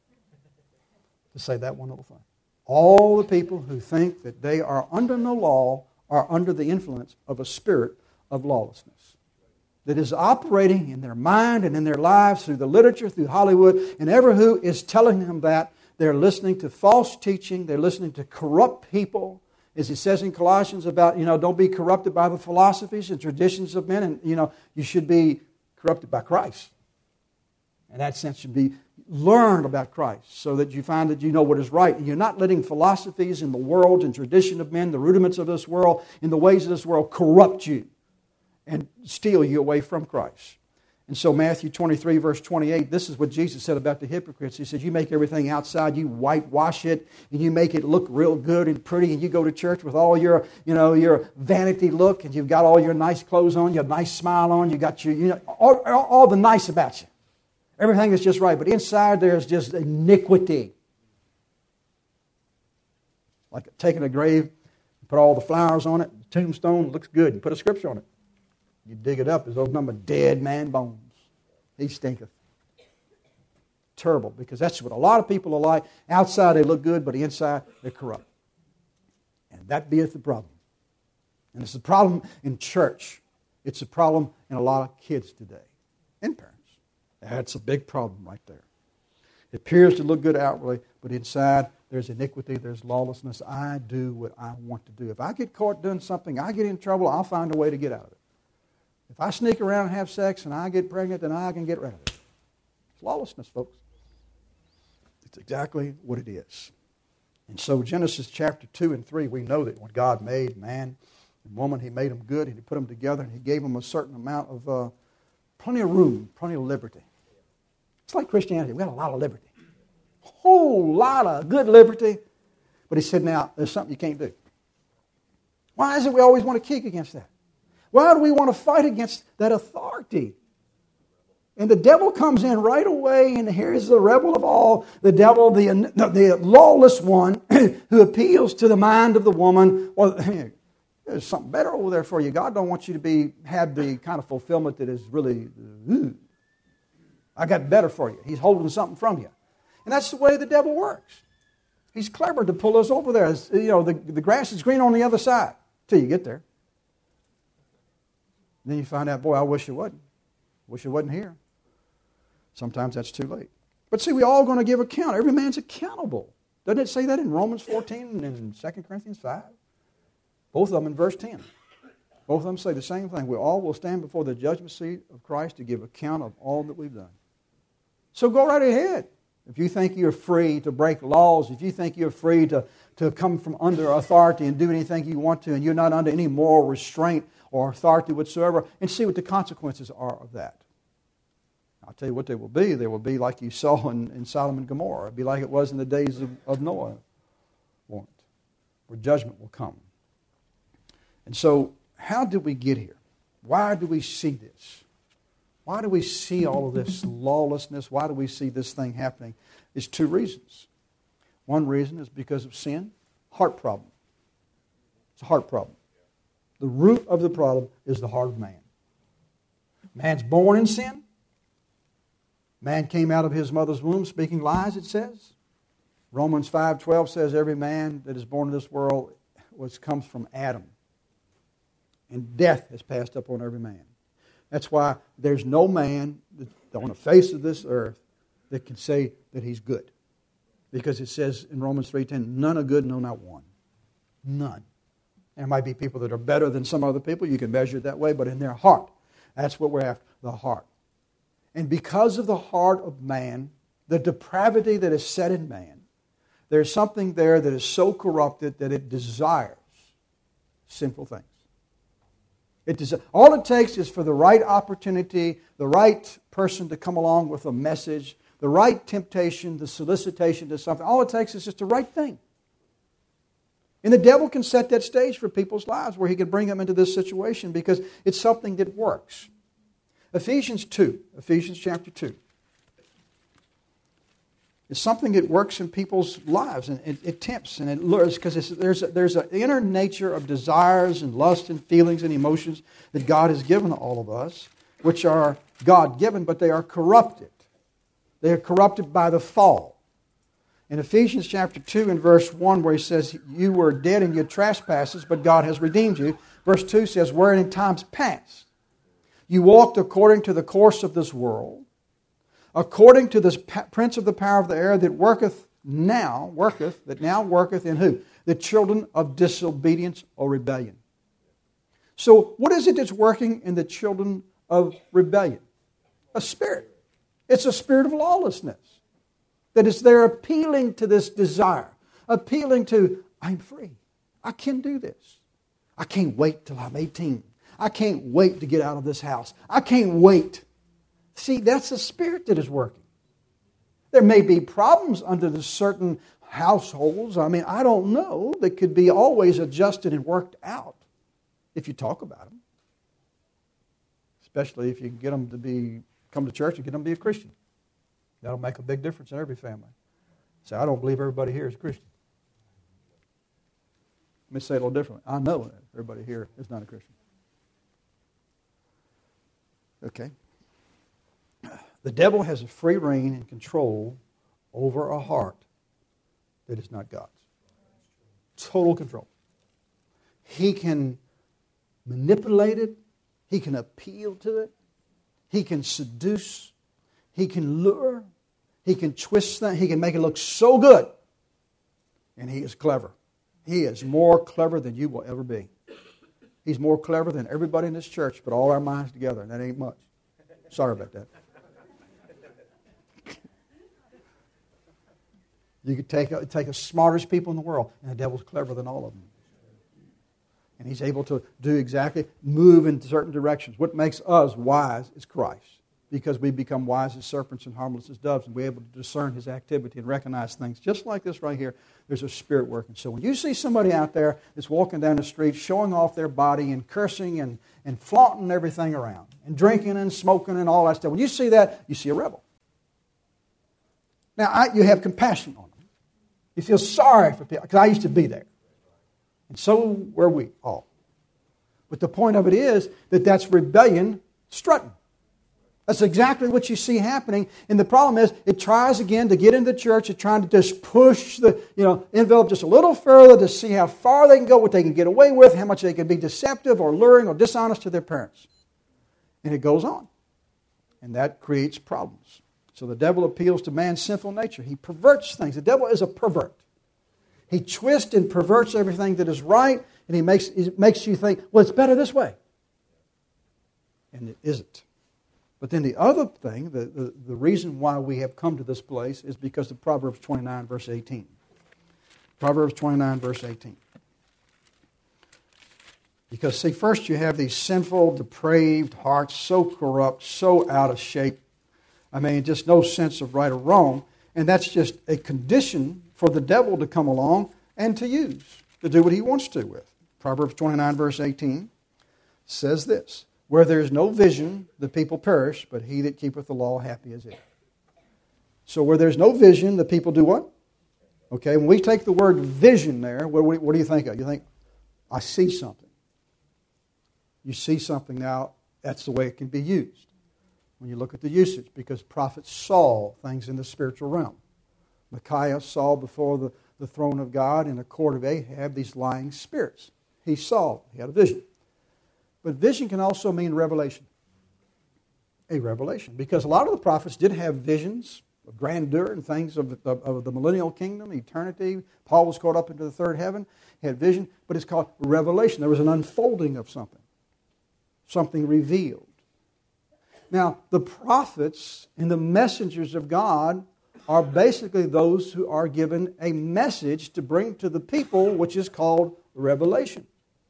to say that one little thing. All the people who think that they are under no law are under the influence of a spirit of lawlessness that is operating in their mind and in their lives through the literature, through Hollywood, and ever who is telling them that. They're listening to false teaching. They're listening to corrupt people. As it says in Colossians about, don't be corrupted by the philosophies and traditions of men. And, you should be corrupted by Christ. In that sense, should be learned about Christ so that you find that you know what is right. And you're not letting philosophies in the world and tradition of men, the rudiments of this world, in the ways of this world, corrupt you and steal you away from Christ. And so Matthew 23, verse 28, this is what Jesus said about the hypocrites. He says, you make everything outside, you whitewash it, and you make it look real good and pretty, and you go to church with all your, your vanity look, and you've got all your nice clothes on, your nice smile on, you got your, all the nice about you. Everything is just right, but inside there's just iniquity. Like taking a grave, put all the flowers on it, the tombstone looks good, and put a scripture on it. You dig it up, there's those number of dead man bones. He stinketh. Terrible, because that's what a lot of people are like. Outside they look good, but inside they're corrupt. And that beeth the problem. And it's a problem in church. It's a problem in a lot of kids today. And parents. That's a big problem right there. It appears to look good outwardly, but inside there's iniquity, there's lawlessness. I do what I want to do. If I get caught doing something, I get in trouble, I'll find a way to get out of it. If I sneak around and have sex and I get pregnant, then I can get rid of it. It's lawlessness, folks. It's exactly what it is. And so Genesis chapter 2 and 3, we know that when God made man and woman, He made them good, and He put them together, and He gave them a certain amount of, plenty of room, plenty of liberty. It's like Christianity. We got a lot of liberty. A whole lot of good liberty. But He said, now, there's something you can't do. Why is it we always want to kick against that? Why do we want to fight against that authority? And the devil comes in right away, and here's the rebel of all, the devil, the lawless one, who appeals to the mind of the woman. Well, there's something better over there for you. God don't want you to have the kind of fulfillment that is really, I got better for you. He's holding something from you. And that's the way the devil works. He's clever to pull us over there. The grass is green on the other side till you get there. Then you find out, boy, I wish it wasn't. Wish it wasn't here. Sometimes that's too late. But see, we're all going to give account. Every man's accountable. Doesn't it say that in Romans 14 and in 2 Corinthians 5? Both of them in verse 10. Both of them say the same thing. We all will stand before the judgment seat of Christ to give account of all that we've done. So go right ahead. If you think you're free to break laws, if you think you're free to come from under authority and do anything you want to, and you're not under any moral restraint or authority whatsoever, and see what the consequences are of that. I'll tell you what they will be. They will be like you saw in Sodom and Gomorrah. It'll be like it was in the days of Noah, where judgment will come. And so, how did we get here? Why do we see this? Why do we see all of this lawlessness? Why do we see this thing happening? There's two reasons. One reason is because of sin, heart problem. It's a heart problem. The root of the problem is the heart of man. Man's born in sin. Man came out of his mother's womb speaking lies, it says. Romans 5:12 says every man that is born in this world comes from Adam. And death has passed upon every man. That's why there's no man on the face of this earth that can say that he's good. Because it says in Romans 3:10, none are good, no, not one. None. There might be people that are better than some other people. You can measure it that way, but in their heart, that's what we're after, the heart. And because of the heart of man, the depravity that is set in man, there's something there that is so corrupted that it desires sinful things. All it takes is for the right opportunity, the right person to come along with a message, the right temptation, the solicitation to something. All it takes is just the right thing. And the devil can set that stage for people's lives where he can bring them into this situation because it's something that works. Ephesians chapter 2. It's something that works in people's lives, and it tempts and it lures because there's an inner nature of desires and lust and feelings and emotions that God has given to all of us, which are God-given, but they are corrupted. They are corrupted by the fall. In Ephesians chapter 2 and verse 1 where he says, you were dead in your trespasses, but God has redeemed you. Verse 2 says, wherein in times past you walked according to the course of this world, according to this prince of the power of the air that now worketh in who? The children of disobedience or rebellion. So what is it that's working in the children of rebellion? A spirit. It's a spirit of lawlessness. That is there appealing to this desire. Appealing to, I'm free. I can do this. I can't wait till I'm 18. I can't wait to get out of this house. I can't wait. See, that's the spirit that is working. There may be problems under the certain households. I mean, I don't know. That could be always adjusted and worked out if you talk about them. Especially if you can get them to come to church and get them to be a Christian. That'll make a big difference in every family. So I don't believe everybody here is a Christian. Let me say it a little differently. I know that everybody here is not a Christian. Okay. The devil has a free reign and control over a heart that is not God's. Total control. He can manipulate it. He can appeal to it. He can seduce. He can lure. He can twist things. He can make it look so good. And he is clever. He is more clever than you will ever be. He's more clever than everybody in this church, but all our minds together, and that ain't much. Sorry about that. You could take the smartest people in the world, and the devil's clever than all of them. And he's able to move in certain directions. What makes us wise is Christ, because we become wise as serpents and harmless as doves, and we're able to discern his activity and recognize things. Just like this right here, there's a spirit working. So when you see somebody out there that's walking down the street, showing off their body and cursing and flaunting everything around, and drinking and smoking and all that stuff, when you see that, you see a rebel. Now, you have compassion on them. You feel sorry for people, because I used to be there. And so were we all. But the point of it is that that's rebellion strutting. That's exactly what you see happening. And the problem is, it tries again to get into the church. It's trying to just push the envelope just a little further to see how far they can go, what they can get away with, how much they can be deceptive or luring or dishonest to their parents. And it goes on. And that creates problems. So the devil appeals to man's sinful nature. He perverts things. The devil is a pervert. He twists and perverts everything that is right, and he makes you think, well, it's better this way. And it isn't. But then the other thing, the reason why we have come to this place is because of Proverbs 29, verse 18. Proverbs 29, verse 18. Because, see, first you have these sinful, depraved hearts, so corrupt, so out of shape. I mean, just no sense of right or wrong. And that's just a condition for the devil to come along and to use, to do what he wants to with. Proverbs 29, verse 18 says this, where there is no vision, the people perish, but he that keepeth the law, happy is he. So where there's no vision, the people do what? Okay, when we take the word vision there, what do you think of? You think, I see something. You see something now, that's the way it can be used. When you look at the usage, because prophets saw things in the spiritual realm. Micaiah saw before the the throne of God in the court of Ahab these lying spirits. He saw, he had a vision. But vision can also mean revelation. A revelation. Because a lot of the prophets did have visions of grandeur and things of the millennial kingdom, eternity. Paul was caught up into the third heaven. He had vision, but it's called revelation. There was an unfolding of something revealed. Now, the prophets and the messengers of God are basically those who are given a message to bring to the people, which is called revelation.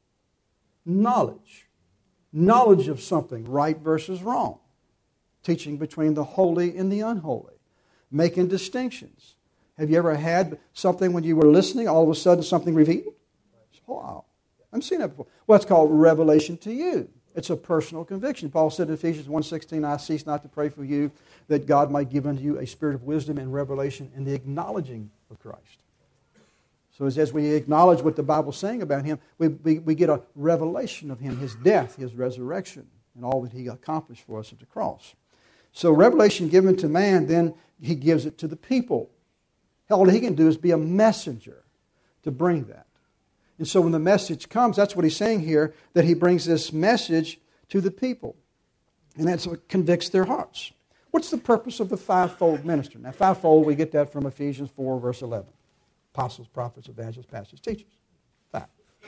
Knowledge. Knowledge of something, right versus wrong. Teaching between the holy and the unholy. Making distinctions. Have you ever had something when you were listening, all of a sudden something revealed? Wow. I've seen that before. Well, it's called revelation to you. It's a personal conviction. Paul said in Ephesians 1:16, I cease not to pray for you that God might give unto you a spirit of wisdom and revelation in the acknowledging of Christ. So as we acknowledge what the Bible's saying about Him, we get a revelation of Him, His death, His resurrection, and all that He accomplished for us at the cross. So revelation given to man, then He gives it to the people. All He can do is be a messenger to bring that. And so when the message comes, that's what He's saying here, that He brings this message to the people. And that's what convicts their hearts. What's the purpose of the fivefold ministry? Now, fivefold, we get that from Ephesians 4, verse 11. Apostles, prophets, evangelists, pastors, teachers. Five.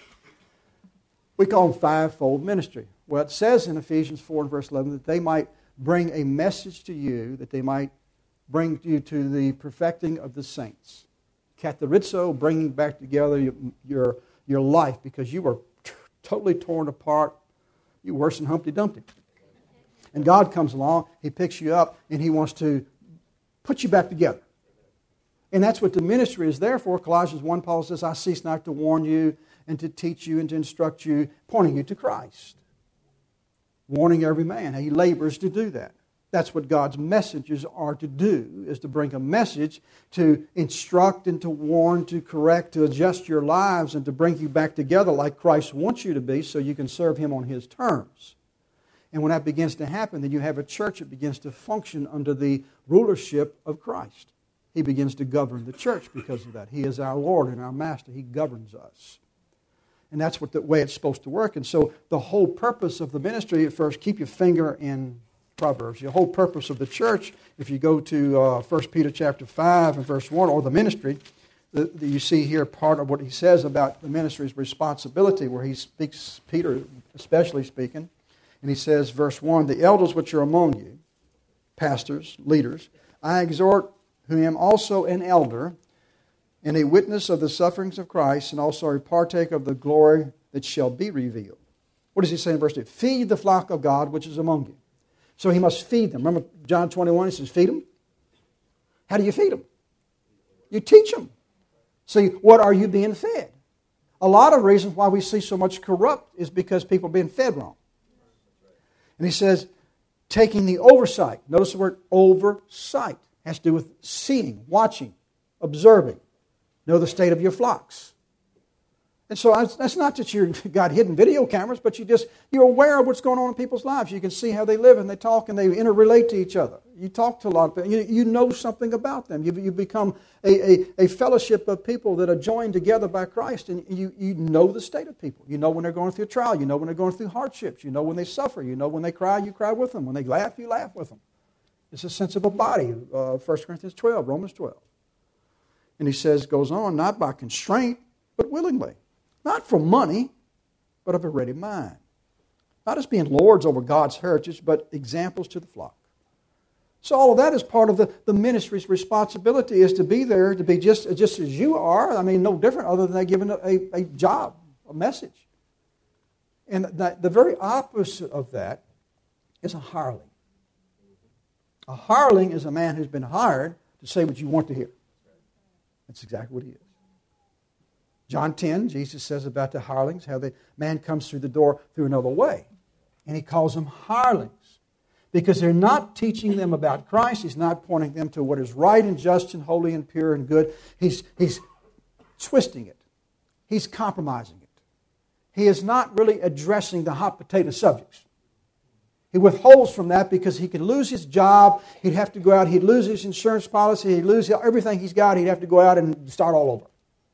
We call them fivefold ministry. Well, it says in Ephesians 4 and verse 11 that they might bring a message to you, that they might bring you to the perfecting of the saints. Katharizo, bringing back together your life, because you were totally torn apart. You were worse than Humpty Dumpty. And God comes along, He picks you up, and He wants to put you back together. And that's what the ministry is there for. Colossians 1, Paul says, I cease not to warn you and to teach you and to instruct you, pointing you to Christ. Warning every man. He labors to do that. That's what God's messengers are to do, is to bring a message to instruct and to warn, to correct, to adjust your lives, and to bring you back together like Christ wants you to be so you can serve Him on His terms. And when that begins to happen, then you have a church that begins to function under the rulership of Christ. He begins to govern the church because of that. He is our Lord and our Master. He governs us. And that's what the way it's supposed to work. And so the whole purpose of the ministry, at first, keep your finger in Proverbs. The whole purpose of the church, if you go to 1 Peter chapter 5 and verse 1, or the ministry, you see here part of what he says about the ministry's responsibility, where he speaks, Peter especially speaking, and he says, verse 1, the elders which are among you, pastors, leaders, I exhort, who am also an elder, and a witness of the sufferings of Christ, and also a partaker of the glory that shall be revealed. What does he say in verse 2? Feed the flock of God which is among you. So he must feed them. Remember John 21, he says, feed them. How do you feed them? You teach them. See, what are you being fed? A lot of reasons why we see so much corrupt is because people are being fed wrong. And he says, taking the oversight. Notice the word oversight. It has to do with seeing, watching, observing. Know the state of your flocks. And so that's not that you've got hidden video cameras, but you're aware of what's going on in people's lives. You can see how they live and they talk and they interrelate to each other. You talk to a lot of people. You know something about them. You become a fellowship of people that are joined together by Christ, and you know the state of people. You know when they're going through a trial. You know when they're going through hardships. You know when they suffer. You know when they cry, you cry with them. When they laugh, you laugh with them. It's a sense of a body, 1 Corinthians 12, Romans 12. And he says, goes on, not by constraint, but willingly. Not for money, but of a ready mind. Not as being lords over God's heritage, but examples to the flock. So all of that is part of the ministry's responsibility, is to be there, to be just as you are. I mean, no different other than they're given a job, a message. And the very opposite of that is a hireling. A hireling is a man who's been hired to say what you want to hear. That's exactly what he is. John 10, Jesus says about the hirelings, how the man comes through the door through another way. And he calls them hirelings because they're not teaching them about Christ. He's not pointing them to what is right and just and holy and pure and good. He's twisting it. He's compromising it. He is not really addressing the hot potato subjects. He withholds from that because he could lose his job. He'd have to go out. He'd lose his insurance policy. He'd lose everything he's got. He'd have to go out and start all over.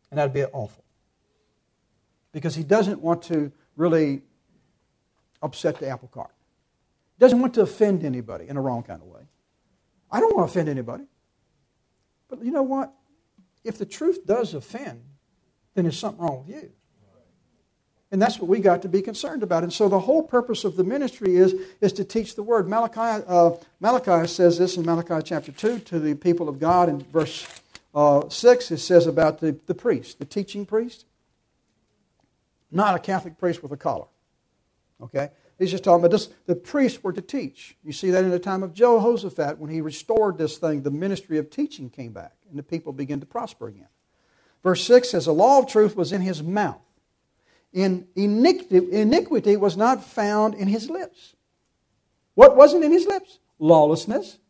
And that'd be awful. Because he doesn't want to really upset the apple cart. He doesn't want to offend anybody in a wrong kind of way. I don't want to offend anybody. But you know what? If the truth does offend, then there's something wrong with you. And that's what we got to be concerned about. And so the whole purpose of the ministry is to teach the Word. Malachi says this in Malachi chapter 2 to the people of God. In verse 6, it says about the priest, the teaching priest. Not a Catholic priest with a collar. Okay? He's just talking about this. The priests were to teach. You see that in the time of Jehoshaphat, when he restored this thing, the ministry of teaching came back, and the people began to prosper again. Verse 6 says, the law of truth was in his mouth. Iniquity was not found in his lips. What wasn't in his lips? Lawlessness.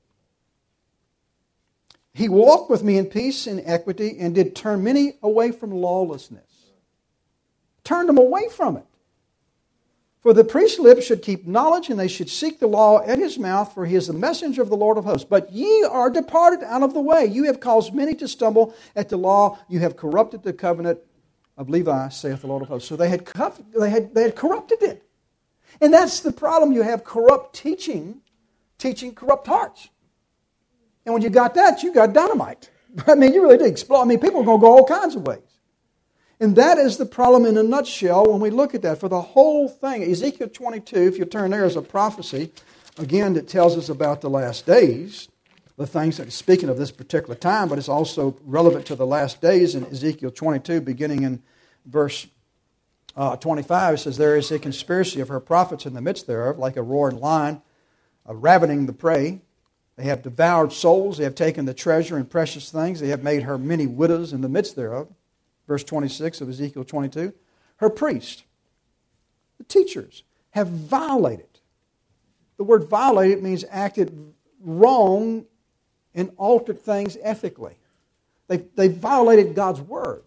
He walked with me in peace and equity and did turn many away from lawlessness. Turned them away from it. For the priest's lips should keep knowledge, and they should seek the law at his mouth, for he is the messenger of the Lord of hosts. But ye are departed out of the way. You have caused many to stumble at the law. You have corrupted the covenant of Levi, saith the Lord of hosts. So they had corrupted it. And that's the problem. You have corrupt teaching corrupt hearts. And when you got that, you got dynamite. I mean, you really did explode. I mean, people are going to go all kinds of ways. And that is the problem in a nutshell when we look at that. For the whole thing, Ezekiel 22, if you turn there, is a prophecy, again, that tells us about the last days, the things that are speaking of this particular time, but it's also relevant to the last days in Ezekiel 22, beginning in verse 25. It says, there is a conspiracy of her prophets in the midst thereof, like a roaring lion, ravening the prey. They have devoured souls. They have taken the treasure and precious things. They have made her many widows in the midst thereof. Verse 26 of Ezekiel 22. Her priests, the teachers, have violated. The word violated means acted wrong and altered things ethically. They violated God's word.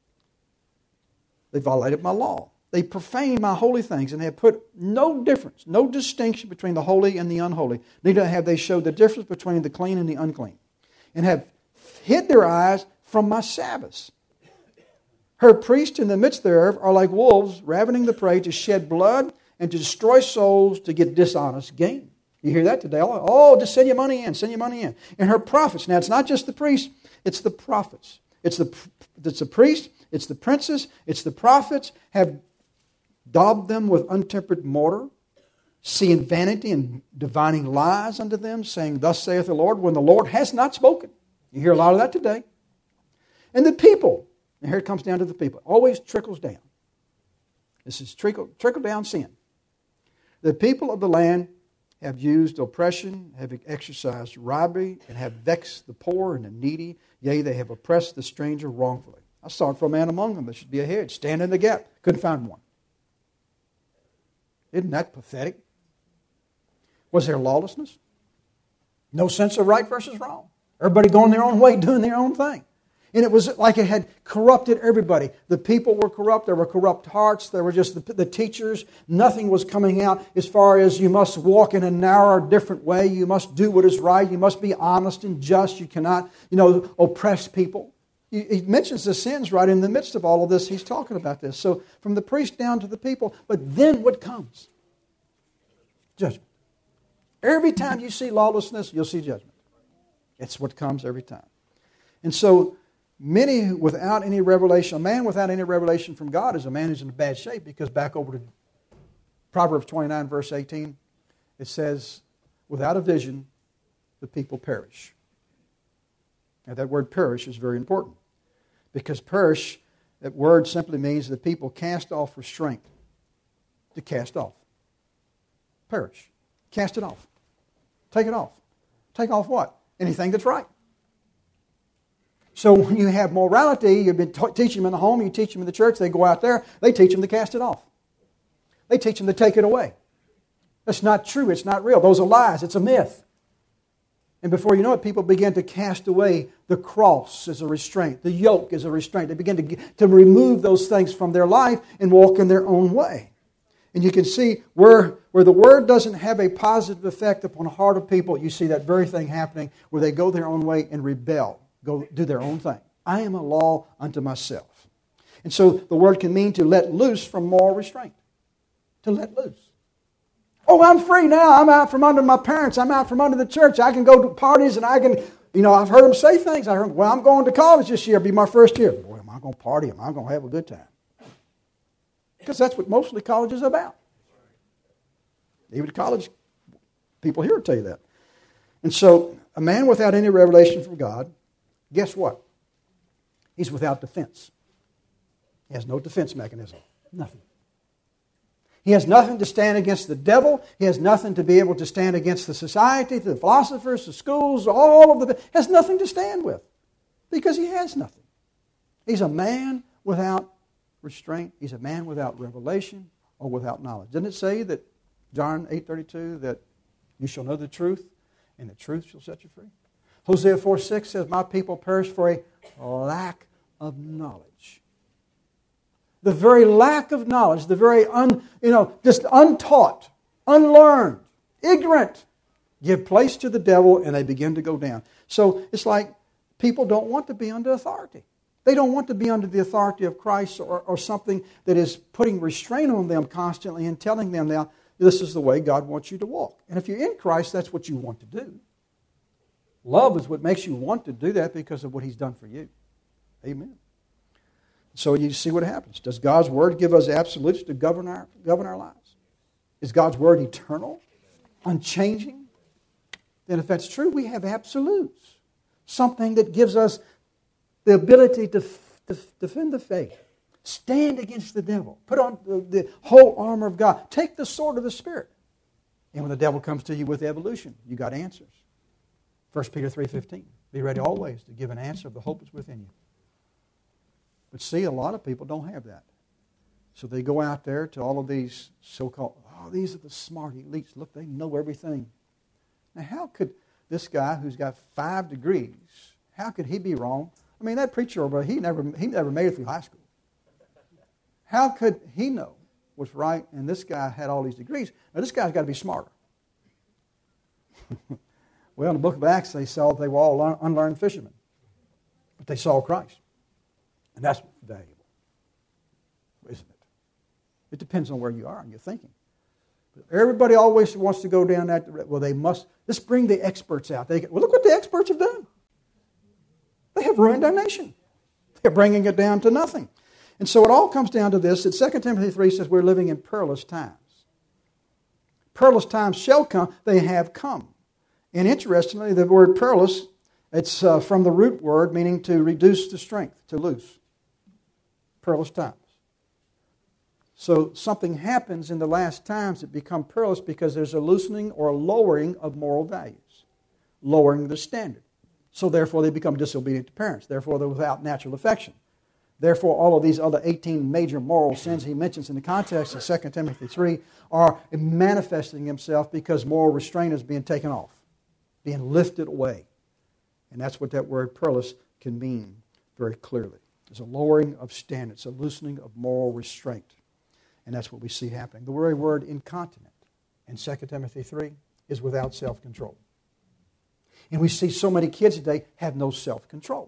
They violated my law. They profaned my holy things, and they have put no difference, no distinction between the holy and the unholy. Neither have they showed the difference between the clean and the unclean, and have hid their eyes from my Sabbaths. Her priests in the midst thereof are like wolves, ravening the prey to shed blood and to destroy souls to get dishonest gain. You hear that today? Oh, just send your money in, send your money in. And her prophets, now it's not just the priests, it's the prophets. It's the priest, it's the princes, it's the prophets, have daubed them with untempered mortar, seeing vanity and divining lies unto them, saying, thus saith the Lord, when the Lord has not spoken. You hear a lot of that today. And the people, and here it comes down to the people. It always trickles down. This is trickle down sin. The people of the land have used oppression, have exercised robbery, and have vexed the poor and the needy. Yea, they have oppressed the stranger wrongfully. I sought for a man among them that should be a head, stand in the gap. Couldn't find one. Isn't that pathetic? Was there lawlessness? No sense of right versus wrong. Everybody going their own way, doing their own thing. And it was like it had corrupted everybody. The people were corrupt. There were corrupt hearts. There were just the teachers. Nothing was coming out as far as you must walk in a narrower, different way. You must do what is right. You must be honest and just. You cannot, oppress people. He mentions the sins right in the midst of all of this. He's talking about this. So from the priest down to the people. But then what comes? Judgment. Every time you see lawlessness, you'll see judgment. It's what comes every time. And so many without any revelation, a man without any revelation from God is a man who's in bad shape, because back over to Proverbs 29, verse 18, it says, without a vision, the people perish. Now that word perish is very important, because perish, that word simply means the people cast off restraint. To cast off. Perish. Cast it off. Take it off. Take off what? Anything that's right. So when you have morality, you've been teaching them in the home, you teach them in the church, they go out there, they teach them to cast it off. They teach them to take it away. That's not true. It's not real. Those are lies. It's a myth. And before you know it, people begin to cast away the cross as a restraint, the yoke as a restraint. They begin to remove those things from their life and walk in their own way. And you can see where the Word doesn't have a positive effect upon the heart of people, you see that very thing happening where they go their own way and rebel, go do their own thing. I am a law unto myself. And so the word can mean to let loose from moral restraint. To let loose. Oh, I'm free now. I'm out from under my parents. I'm out from under the church. I can go to parties and I can, I've heard them say things. I heard, well, I'm going to college this year. It'll be my first year. Boy, am I going to party? Am I going to have a good time? Because that's what mostly college is about. Even college people here will tell you that. And so a man without any revelation from God, guess what? He's without defense. He has no defense mechanism. Nothing. He has nothing to stand against the devil. He has nothing to be able to stand against the society, the philosophers, the schools, all of the... has nothing to stand with because he has nothing. He's a man without restraint. He's a man without revelation or without knowledge. Didn't it say that John 8:32 that you shall know the truth and the truth shall set you free? Hosea 4:6 says, my people perish for a lack of knowledge. The very lack of knowledge, the very just untaught, unlearned, ignorant, give place to the devil and they begin to go down. So it's like people don't want to be under authority. They don't want to be under the authority of Christ or something that is putting restraint on them constantly and telling them now, this is the way God wants you to walk. And if you're in Christ, that's what you want to do. Love is what makes you want to do that because of what He's done for you. Amen. So you see what happens. Does God's Word give us absolutes to govern our lives? Is God's Word eternal, unchanging? Then if that's true, we have absolutes. Something that gives us the ability to defend the faith. Stand against the devil. Put on the whole armor of God. Take the sword of the Spirit. And when the devil comes to you with evolution, you got answers. 1 Peter 3:15. Be ready always to give an answer of the hope that's within you. But see, a lot of people don't have that. So they go out there to all of these so-called, these are the smart elites. Look, they know everything. Now, how could this guy who's got 5 degrees, how could he be wrong? I mean, that preacher over there, he never made it through high school. How could he know what's right and this guy had all these degrees? Now, this guy's got to be smarter. Well, in the book of Acts, they were all unlearned fishermen. But they saw Christ. And that's valuable, isn't it? It depends on where you are and your thinking. But everybody always wants to go down that direction. Well, they must. Let's bring the experts out. Well, look what the experts have done. They have ruined our nation. They're bringing it down to nothing. And so it all comes down to this, that 2 Timothy 3 says we're living in perilous times. Perilous times shall come. They have come. And interestingly, the word perilous, it's from the root word meaning to reduce the strength, to loose. Perilous times. So something happens in the last times that become perilous because there's a loosening or a lowering of moral values. Lowering the standard. So therefore they become disobedient to parents. Therefore they're without natural affection. Therefore all of these other 18 major moral sins he mentions in the context of 2 Timothy 3 are manifesting themselves because moral restraint is being taken off. Being lifted away. And that's what that word perilous can mean very clearly. There's a lowering of standards, a loosening of moral restraint. And that's what we see happening. The very word incontinent in 2 Timothy 3 is without self-control. And we see so many kids today have no self-control.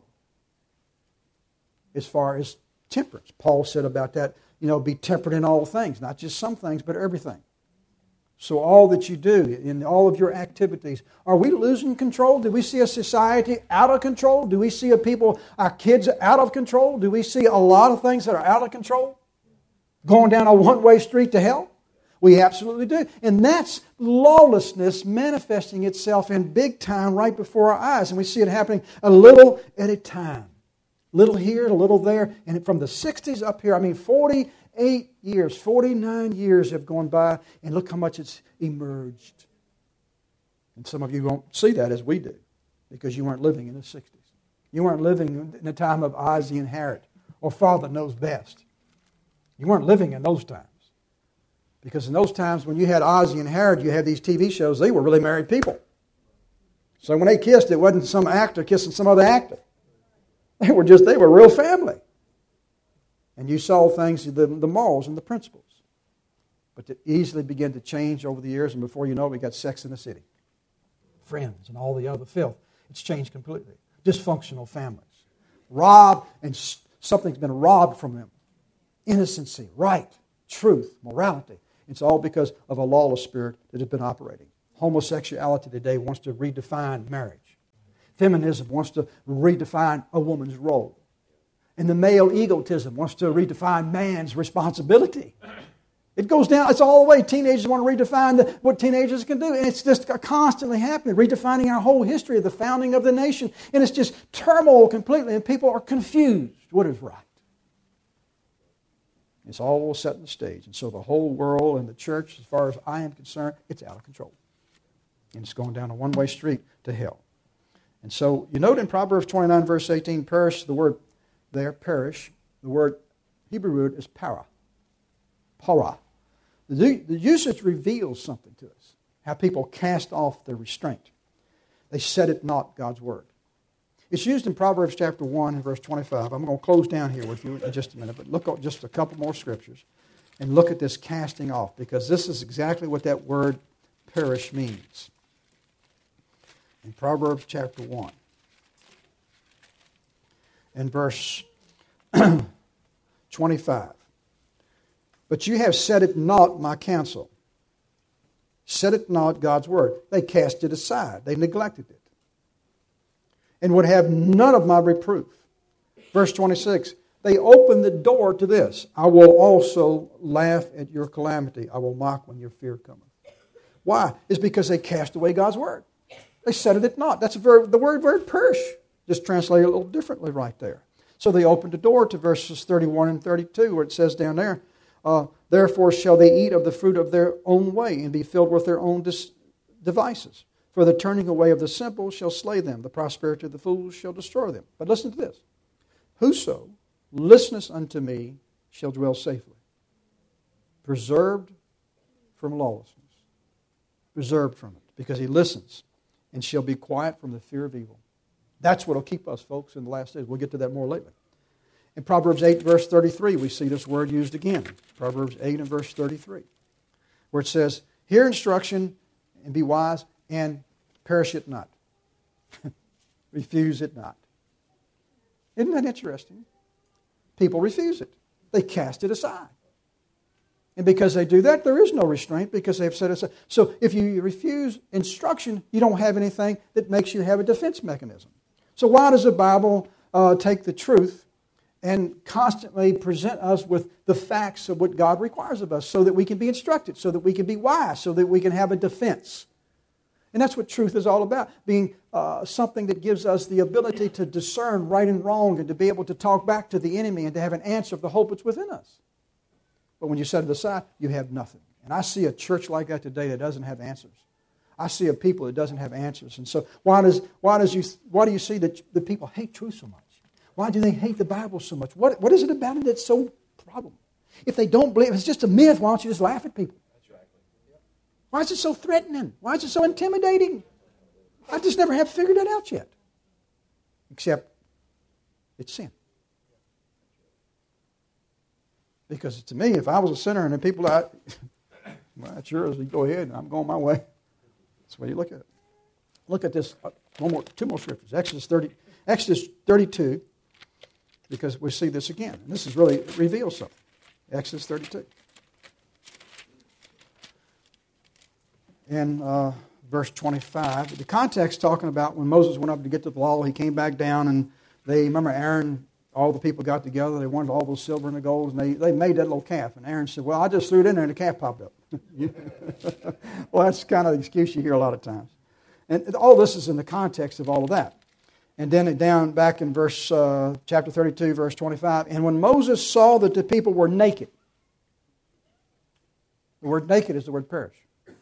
As far as temperance, Paul said about that, be temperate in all things, not just some things, but everything. So all that you do, in all of your activities, are we losing control? Do we see a society out of control? Do we see our kids out of control? Do we see a lot of things that are out of control? Going down a one-way street to hell? We absolutely do. And that's lawlessness manifesting itself in big time right before our eyes. And we see it happening a little at a time. Little here, a little there. And from the 60s up here, 48 years, 49 years have gone by, and look how much it's emerged. And some of you won't see that as we do, because you weren't living in the 60s. You weren't living in the time of Ozzie and Harriet, or Father Knows Best. You weren't living in those times. Because in those times when you had Ozzie and Harriet, you had these TV shows, they were really married people. So when they kissed, it wasn't some actor kissing some other actor. They were real family. And you saw things, the morals and the principles. But they easily begin to change over the years, and before you know it, we got Sex in the City. Friends and all the other filth. It's changed completely. Dysfunctional families. Robbed, and something's been robbed from them. Innocency, right, truth, morality. It's all because of a lawless spirit that has been operating. Homosexuality today wants to redefine marriage. Feminism wants to redefine a woman's role. And the male egotism wants to redefine man's responsibility. It goes down, it's all the way. Teenagers want to redefine what teenagers can do. And it's just constantly happening, redefining our whole history of the founding of the nation. And it's just turmoil completely, and people are confused. What is right? It's all set in the stage. And so the whole world and the church, as far as I am concerned, it's out of control. And it's going down a one-way street to hell. And so you note in Proverbs 29, verse 18, perish, the word there, perish, the word Hebrew root is para. Para. The usage reveals something to us. How people cast off their restraint. They set it not, God's word. It's used in Proverbs chapter 1 and verse 25. I'm going to close down here with you in just a minute, but look at just a couple more scriptures and look at this casting off, because this is exactly what that word perish means. In Proverbs chapter 1 and verse 25. But you have set it not my counsel. Set it not God's word. They cast it aside. They neglected it. And would have none of my reproof. Verse 26. They opened the door to this. I will also laugh at your calamity. I will mock when your fear cometh. Why? It's because they cast away God's word. They set it not. That's the word perish. Just translated a little differently right there. So they opened the door to verses 31 and 32 where it says down there, therefore shall they eat of the fruit of their own way and be filled with their own devices. For the turning away of the simple shall slay them. The prosperity of the fools shall destroy them. But listen to this. Whoso listeneth unto me shall dwell safely, preserved from lawlessness. Preserved from it, because he listens, and shall be quiet from the fear of evil. That's what will keep us, folks, in the last days. We'll get to that more later. In Proverbs 8, verse 33, we see this word used again. Proverbs 8 and verse 33, where it says, hear instruction and be wise, and perish it not. Refuse it not. Isn't that interesting? People refuse it. They cast it aside. And because they do that, there is no restraint because they've set it aside. So if you refuse instruction, you don't have anything that makes you have a defense mechanism. So why does the Bible take the truth and constantly present us with the facts of what God requires of us so that we can be instructed, so that we can be wise, so that we can have a defense? And that's what truth is all about, being something that gives us the ability to discern right and wrong and to be able to talk back to the enemy and to have an answer of the hope that's within us. But when you set it aside, you have nothing. And I see a church like that today that doesn't have answers. I see a people that doesn't have answers. And so why do you see that the people hate truth so much? Why do they hate the Bible so much? What is it about it that's so problem? If they don't believe, if it's just a myth, why don't you just laugh at people? Why is it so threatening? Why is it so intimidating? I just never have figured that out yet. Except it's sin. Because to me, if I was a sinner and the people well, that's yours, you go ahead, and I'm going my way. That's the way you look at it. Look at this, two more scriptures. Exodus 32, because we see this again. And this is really reveals something. Exodus 32. In verse 25, the context talking about when Moses went up to get the law, he came back down, and remember Aaron, all the people got together, they wanted all the silver and the gold, and they made that little calf. And Aaron said, well, I just threw it in there and the calf popped up. Well, that's kind of the excuse you hear a lot of times. And all this is in the context of all of that. And then down back in verse chapter 32, verse 25, and when Moses saw that the people were naked, the word naked is the word perish.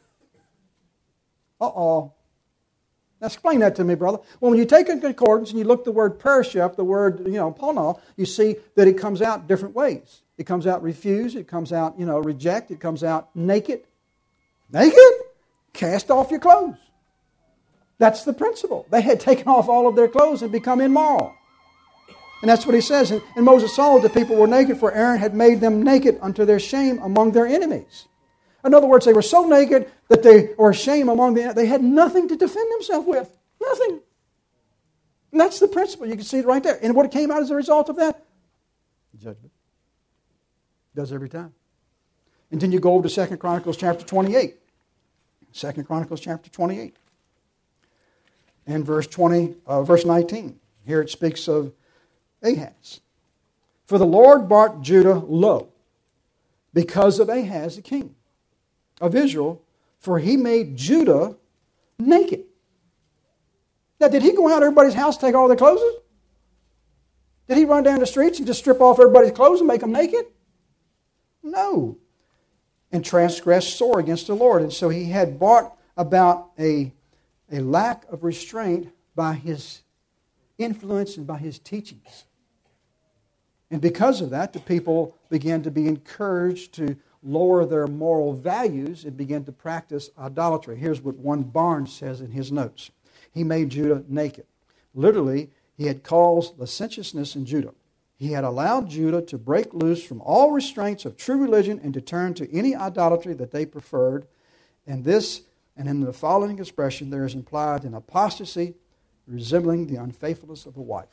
Uh-oh. Now explain that to me, brother. Well, when you take a concordance and you look the word perish up, the word, pono, you see that it comes out different ways. It comes out refuse, it comes out, reject, it comes out naked. Naked? Cast off your clothes. That's the principle. They had taken off all of their clothes and become immoral. And that's what he says. And Moses saw that the people were naked, for Aaron had made them naked unto their shame among their enemies. In other words, they were so naked that they were ashamed among the enemies. They had nothing to defend themselves with. Nothing. And that's the principle. You can see it right there. And what came out as a result of that? Judgment. Does every time. And then you go over to 2 Chronicles chapter 28. 2 Chronicles chapter 28. And verse 19. Here it speaks of Ahaz. For the Lord brought Judah low because of Ahaz the king of Israel, for he made Judah naked. Now, did he go out to everybody's house and take all their clothes? Did he run down the streets and just strip off everybody's clothes and make them naked? No. And transgressed sore against the Lord. And so he had brought about a lack of restraint by his influence and by his teachings. And because of that, the people began to be encouraged to lower their moral values and begin to practice idolatry. Here's what one Barnes says in his notes. He made Judah naked. Literally, he had caused licentiousness in Judah. He had allowed Judah to break loose from all restraints of true religion and to turn to any idolatry that they preferred. And in the following expression, there is implied an apostasy resembling the unfaithfulness of a wife.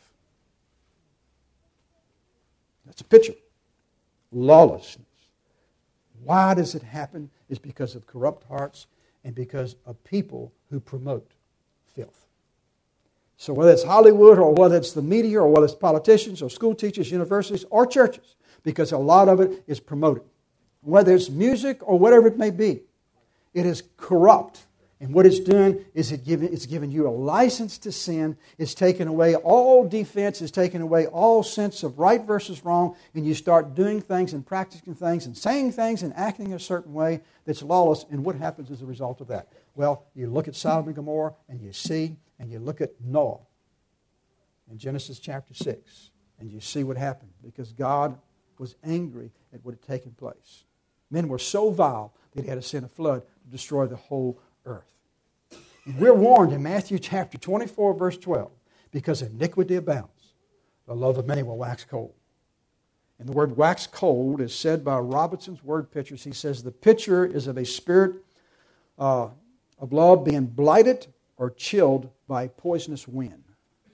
That's a picture. Lawlessness. Why does it happen? It's because of corrupt hearts and because of people who promote filth. So whether it's Hollywood or whether it's the media or whether it's politicians or school teachers, universities or churches, because a lot of it is promoted. Whether it's music or whatever it may be, it is corrupt. And what it's doing is it's giving you a license to sin. It's taken away all defense. It's taken away all sense of right versus wrong. And you start doing things and practicing things and saying things and acting a certain way that's lawless. And what happens as a result of that? Well, you look at Sodom and Gomorrah and you see, and you look at Noah in Genesis chapter 6. And you see what happened because God was angry at what had taken place. Men were so vile that he had to send a flood to destroy the whole earth. And we're warned in Matthew chapter 24, verse 12, because iniquity abounds, the love of many will wax cold. And the word wax cold is said by Robinson's word pictures. He says the picture is of a spirit of love being blighted or chilled by poisonous wind.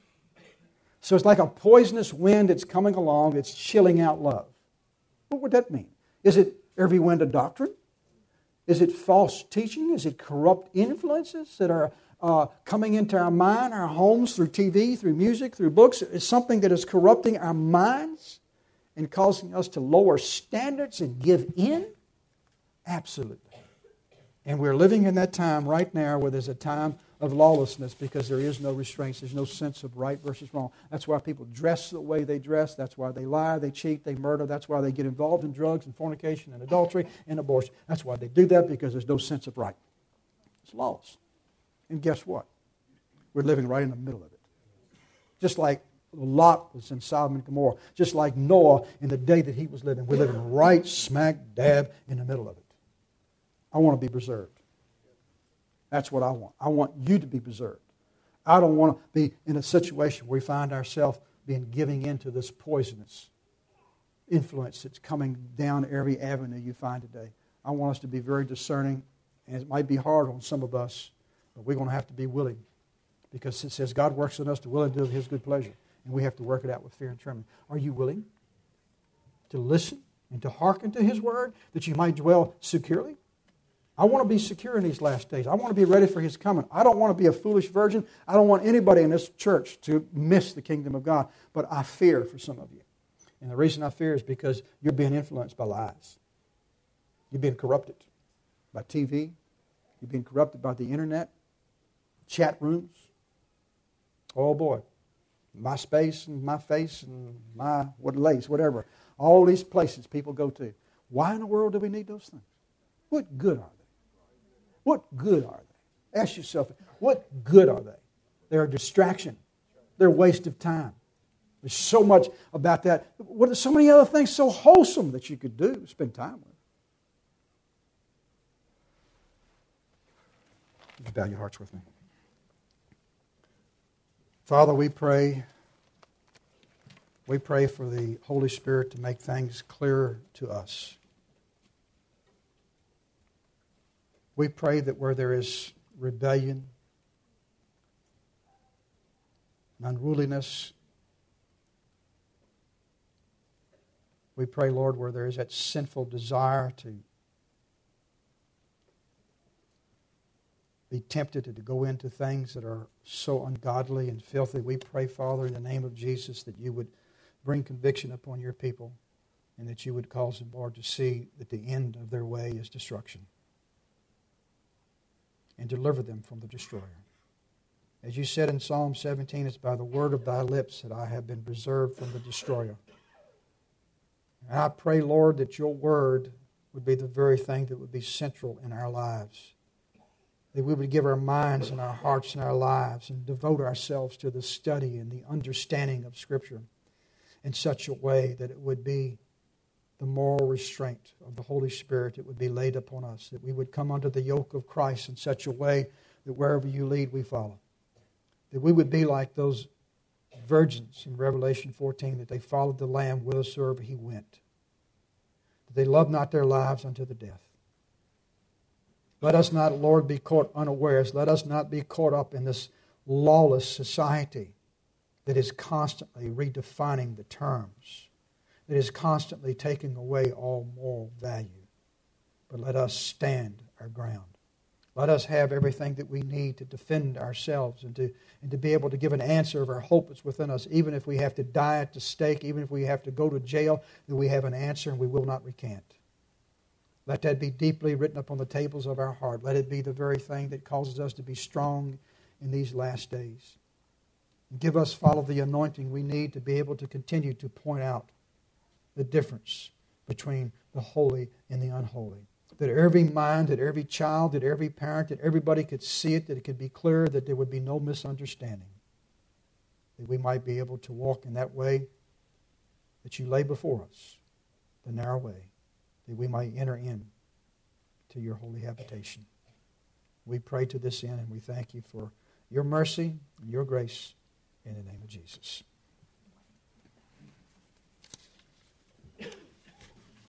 So it's like a poisonous wind that's coming along that's chilling out love. What would that mean? Is it every wind of doctrine? Is it false teaching? Is it corrupt influences that are coming into our mind, our homes, through TV, through music, through books? Is something that is corrupting our minds and causing us to lower standards and give in? Absolutely. And we're living in that time right now where there's a time of lawlessness because there is no restraints. There's no sense of right versus wrong. That's why people dress the way they dress. That's why they lie, they cheat, they murder. That's why they get involved in drugs and fornication and adultery and abortion. That's why they do that, because there's no sense of right. It's lawless. And guess what? We're living right in the middle of it. Just like Lot was in Sodom and Gomorrah. Just like Noah in the day that he was living. We're living right smack dab in the middle of it. I want to be preserved. That's what I want. I want you to be preserved. I don't want to be in a situation where we find ourselves giving into this poisonous influence that's coming down every avenue you find today. I want us to be very discerning, and it might be hard on some of us, but we're going to have to be willing, because it says God works in us to will and do of His good pleasure, and we have to work it out with fear and trembling. Are you willing to listen and to hearken to His word that you might dwell securely? I want to be secure in these last days. I want to be ready for His coming. I don't want to be a foolish virgin. I don't want anybody in this church to miss the kingdom of God. But I fear for some of you. And the reason I fear is because you're being influenced by lies. You're being corrupted by TV. You're being corrupted by the internet, chat rooms. Oh boy. MySpace and my face and my lace, whatever. All these places people go to. Why in the world do we need those things? What good are they? What good are they? Ask yourself, what good are they? They're a distraction. They're a waste of time. There's so much about that. What are so many other things so wholesome that you could do, spend time with? You bow your hearts with me. Father, we pray for the Holy Spirit to make things clearer to us. We pray that where there is rebellion, and unruliness. We pray, Lord, where there is that sinful desire to be tempted to go into things that are so ungodly and filthy. We pray, Father, in the name of Jesus, that you would bring conviction upon your people and that you would cause them, Lord, to see that the end of their way is destruction and deliver them from the destroyer. As you said in Psalm 17, it's by the word of thy lips that I have been preserved from the destroyer. And I pray, Lord, that your word would be the very thing that would be central in our lives. That we would give our minds and our hearts and our lives and devote ourselves to the study and the understanding of Scripture in such a way that it would be the moral restraint of the Holy Spirit that would be laid upon us. That we would come under the yoke of Christ in such a way that wherever you lead, we follow. That we would be like those virgins in Revelation 14, that they followed the Lamb whithersoever he went. That they loved not their lives unto the death. Let us not, Lord, be caught unawares. Let us not be caught up in this lawless society that is constantly redefining the terms, that is constantly taking away all moral value. But let us stand our ground. Let us have everything that we need to defend ourselves and to be able to give an answer of our hope that's within us, even if we have to die at the stake, even if we have to go to jail, that we have an answer and we will not recant. Let that be deeply written upon the tables of our heart. Let it be the very thing that causes us to be strong in these last days. And give us, Father, the anointing we need to be able to continue to point out the difference between the holy and the unholy. That every mind, that every child, that every parent, that everybody could see it, that it could be clear, that there would be no misunderstanding. That we might be able to walk in that way that you lay before us, the narrow way, that we might enter in to your holy habitation. We pray to this end and we thank you for your mercy and your grace in the name of Jesus.